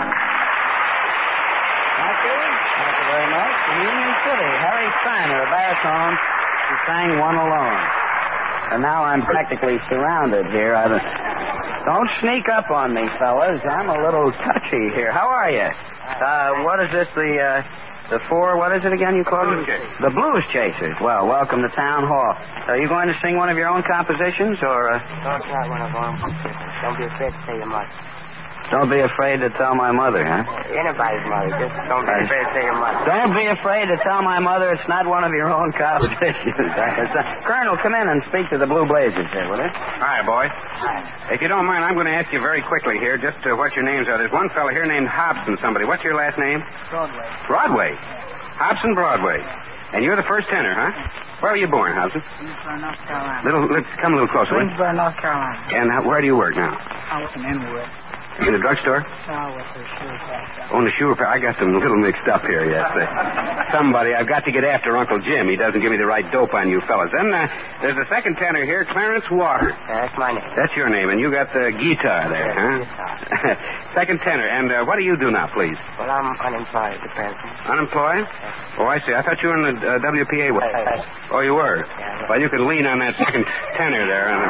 Speaker 9: Thank you. Thank you very much. From Union City, Harry Steiner, a baritone, who sang One Alone. And now I'm practically surrounded here. I don't, don't sneak up on me, fellas. I'm a little touchy here. How are you? Uh, what is this, the, uh, the four, what is it again you called it? The Blues Chasers. Well, welcome to Town Hall. Are you going to sing one of your own compositions, or... Uh...
Speaker 19: Don't try one of them. Don't be afraid to say your mother.
Speaker 9: Don't be afraid to tell my mother, huh?
Speaker 19: Anybody's mother. Just don't be afraid to say your mother.
Speaker 9: Don't be afraid to tell my mother it's not one of your own compositions. Colonel, come in and speak to the Blue Blazers here, will you?
Speaker 11: Hi, boy. Hi. If you don't mind, I'm going to ask you very quickly here just uh, what your names are. There's one fellow here named Hobson somebody. What's your last name?
Speaker 19: Broadway.
Speaker 11: Broadway. Hobson Broadway. And you're the first tenor, huh? Where were you born, Hobson?
Speaker 19: Greensboro, North Carolina.
Speaker 11: Little, let's come a little closer.
Speaker 19: Greensboro, North Carolina.
Speaker 11: And uh, where do you work now?
Speaker 19: I work in Inwood.
Speaker 11: In the drugstore?
Speaker 19: No, I work for a shoe factory.
Speaker 11: Oh, in the shoe repair. I got them a little mixed up here, yes. Uh, somebody, I've got to get after Uncle Jim. He doesn't give me the right dope on you fellas. Then uh, there's the second tenor here, Clarence Water.
Speaker 19: Yeah, that's my name.
Speaker 11: That's your name, and you got the guitar there,
Speaker 19: yeah,
Speaker 11: huh?
Speaker 19: Guitar.
Speaker 11: Second tenor. And uh, what do you do now, please?
Speaker 19: Well, I'm unemployed at the present.
Speaker 11: Unemployed?
Speaker 19: Yeah.
Speaker 11: Oh, I see. I thought you were in the uh, W P A.
Speaker 19: Right, right.
Speaker 11: Oh, you were?
Speaker 19: Yeah.
Speaker 11: Well, you could lean on that second tenor there. And,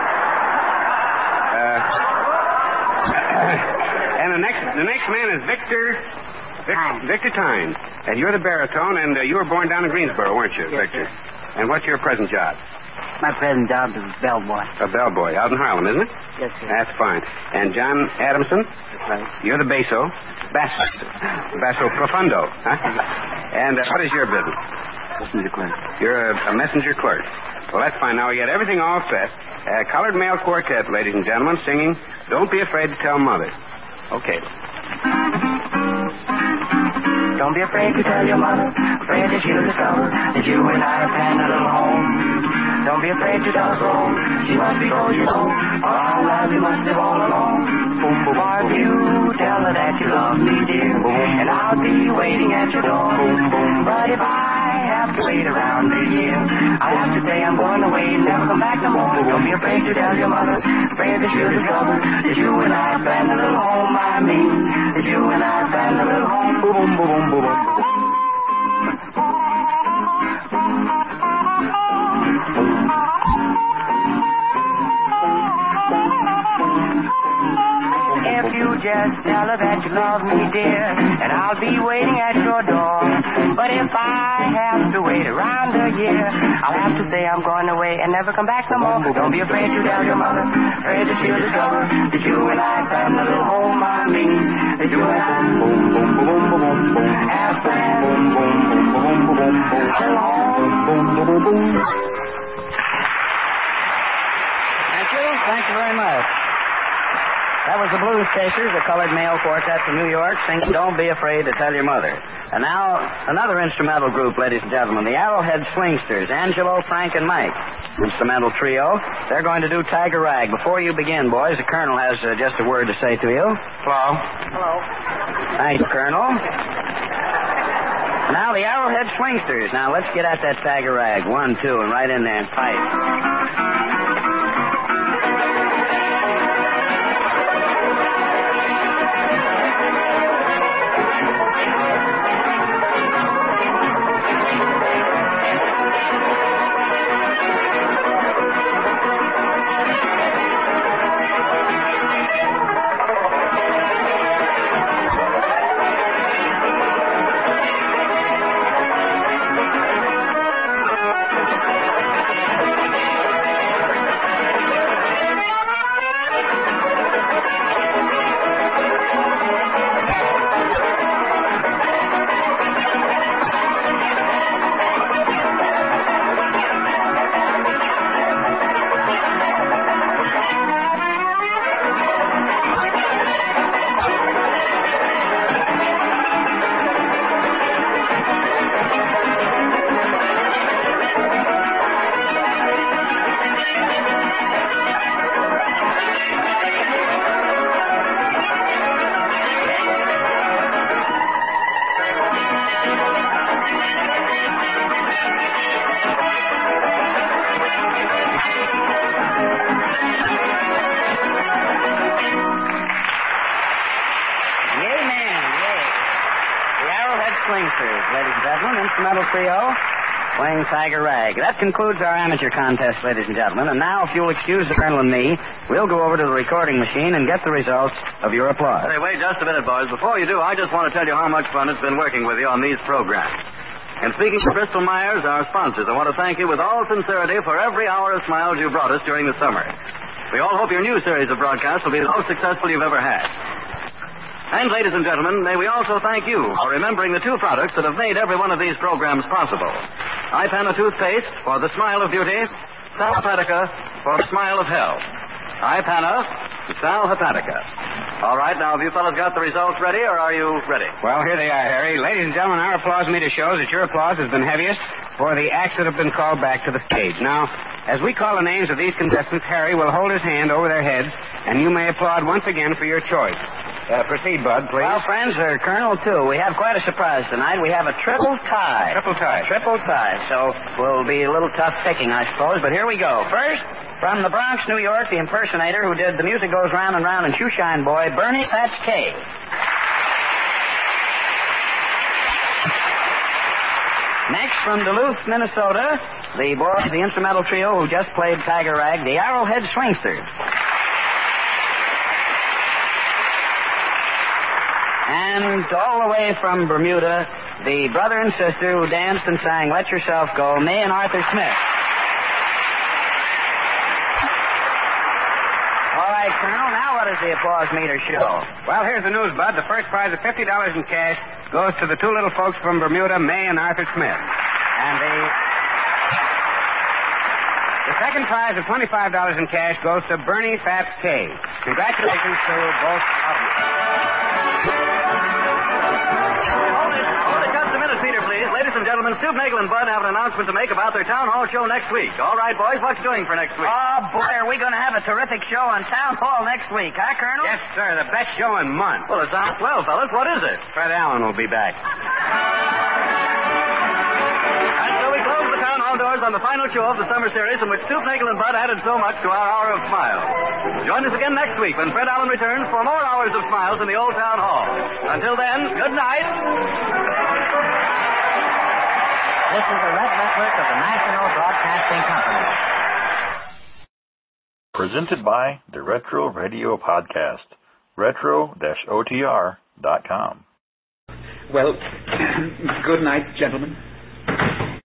Speaker 11: uh, And the next the next man is Victor Vic, Victor Tynes. And you're the baritone, and uh, you were born down in Greensboro, weren't you,
Speaker 19: yes,
Speaker 11: Victor?
Speaker 19: Sir.
Speaker 11: And what's your present job?
Speaker 19: My present job is bellboy.
Speaker 11: A bellboy out in Harlem, isn't it?
Speaker 19: Yes, sir.
Speaker 11: That's fine. And John Adamson?
Speaker 19: That's right.
Speaker 11: You're the basso. Basso. Basso profundo. Huh? And uh, what is your business?
Speaker 19: Messenger clerk.
Speaker 11: You're a, a messenger clerk. Well, that's fine. Now we got everything all set. Uh, colored male quartet, ladies and gentlemen, singing Don't Be Afraid to Tell Mother. Okay.
Speaker 4: Don't be afraid to tell your mother, afraid that she'll discover that you and I have planned a little home. Don't be afraid to tell her so, she must be told you so, or our lives we must live all alone. Boom, boom, or if you tell her that you love me, dear, boom, and I'll be waiting at your door. Boom, boom, but if I have to wait around a year, I have to say I'm going away and never come back no more. Don't be afraid to tell your mother, afraid that she'll discover that you and I have planned a little home. I mean, that you and I have planned a little home. Boom, boom, boom, boom, boom, boom. If you just tell her that you love me, dear, and I'll be waiting at your door. But if I have to wait around a year, I'll have to say I'm going away and never come back no more. Don't be afraid to tell your mother, afraid that she'll discover that you and I planned a little home. I mean, that you and I boom, boom, boom, boom, boom, boom, have planned boom, boom, boom, boom, boom, boom, boom, a little home. Boom, boom, boom, boom.
Speaker 9: Thank you. Thank you very much. That was the Blues Chasers, a colored male quartet from New York, singing Don't Be Afraid to Tell Your Mother. And now, another instrumental group, ladies and gentlemen, the Arrowhead Swingsters, Angelo, Frank, and Mike. Instrumental trio. They're going to do Tiger Rag. Before you begin, boys, the Colonel has uh, just a word to say to you.
Speaker 11: Hello.
Speaker 19: Hello.
Speaker 9: Thank you, Colonel. Now, the Arrowhead Swingsters. Now, let's get at that Tiger Rag. One, two, and right in there and pipe. Swingsters, ladies and gentlemen. Instrumental trio, playing Tiger Rag. That concludes our amateur contest, ladies and gentlemen. And now, if you'll excuse the Colonel and me, we'll go over to the recording machine and get the results of your applause.
Speaker 14: Hey, wait just a minute, boys. Before you do, I just want to tell you how much fun it's been working with you on these programs. And speaking for Bristol Myers, our sponsors, I want to thank you with all sincerity for every hour of smiles you brought us during the summer. We all hope your new series of broadcasts will be the most successful you've ever had. And, ladies and gentlemen, may we also thank you for remembering the two products that have made every one of these programs possible. Ipana toothpaste for the smile of beauty, Sal Hepatica for the smile of health. Ipana, Sal Hepatica. All right, now, have you fellas got the results ready, or are you ready?
Speaker 9: Well, here they are, Harry. Ladies and gentlemen, our applause meter shows that your applause has been heaviest for the acts that have been called back to the stage. Now, as we call the names of these contestants, Harry will hold his hand over their heads, and you may applaud once again for your choice. Uh, proceed, Bud, please.
Speaker 13: Well, friends, or Colonel, too, we have quite a surprise tonight. We have a triple tie.
Speaker 9: Triple tie.
Speaker 13: Triple tie. So will be a little tough picking, I suppose. But here we go. First, from the Bronx, New York, the impersonator who did The Music Goes Round and Round and Shoeshine Boy, Bernie Fats K. Next, from Duluth, Minnesota, the boys, the instrumental trio who just played Tiger Rag, the Arrowhead Swingsters. And all the way from Bermuda, the brother and sister who danced and sang Let Yourself Go, May and Arthur Smith. All right, Colonel, now what does the applause meter show?
Speaker 9: Well, here's the news, Bud. The first prize of fifty dollars in cash goes to the two little folks from Bermuda, May and Arthur Smith. And the... The second prize of twenty-five dollars in cash goes to Bernie Fats K. Congratulations to both of you.
Speaker 14: Ladies and gentlemen, Stu Nagel and Bud have an announcement to make about their town hall show next week. All right, boys, what's doing for next week?
Speaker 13: Oh, boy, are we going to have a terrific show on Town Hall next week, huh, Colonel?
Speaker 9: Yes, sir, the best show in months.
Speaker 14: Well, it sounds swell, fellas. What is it?
Speaker 9: Fred Allen will be back.
Speaker 14: And so we close the town hall doors on the final show of the summer series in which Stu Nagel and Bud added so much to our hour of smiles. Join us again next week when Fred Allen returns for more hours of smiles in the old town hall. Until then, good night.
Speaker 13: This is the Red Network of the National Broadcasting Company.
Speaker 1: Presented by the Retro Radio Podcast. retro dash O T R dot com.
Speaker 20: Well, good night, gentlemen.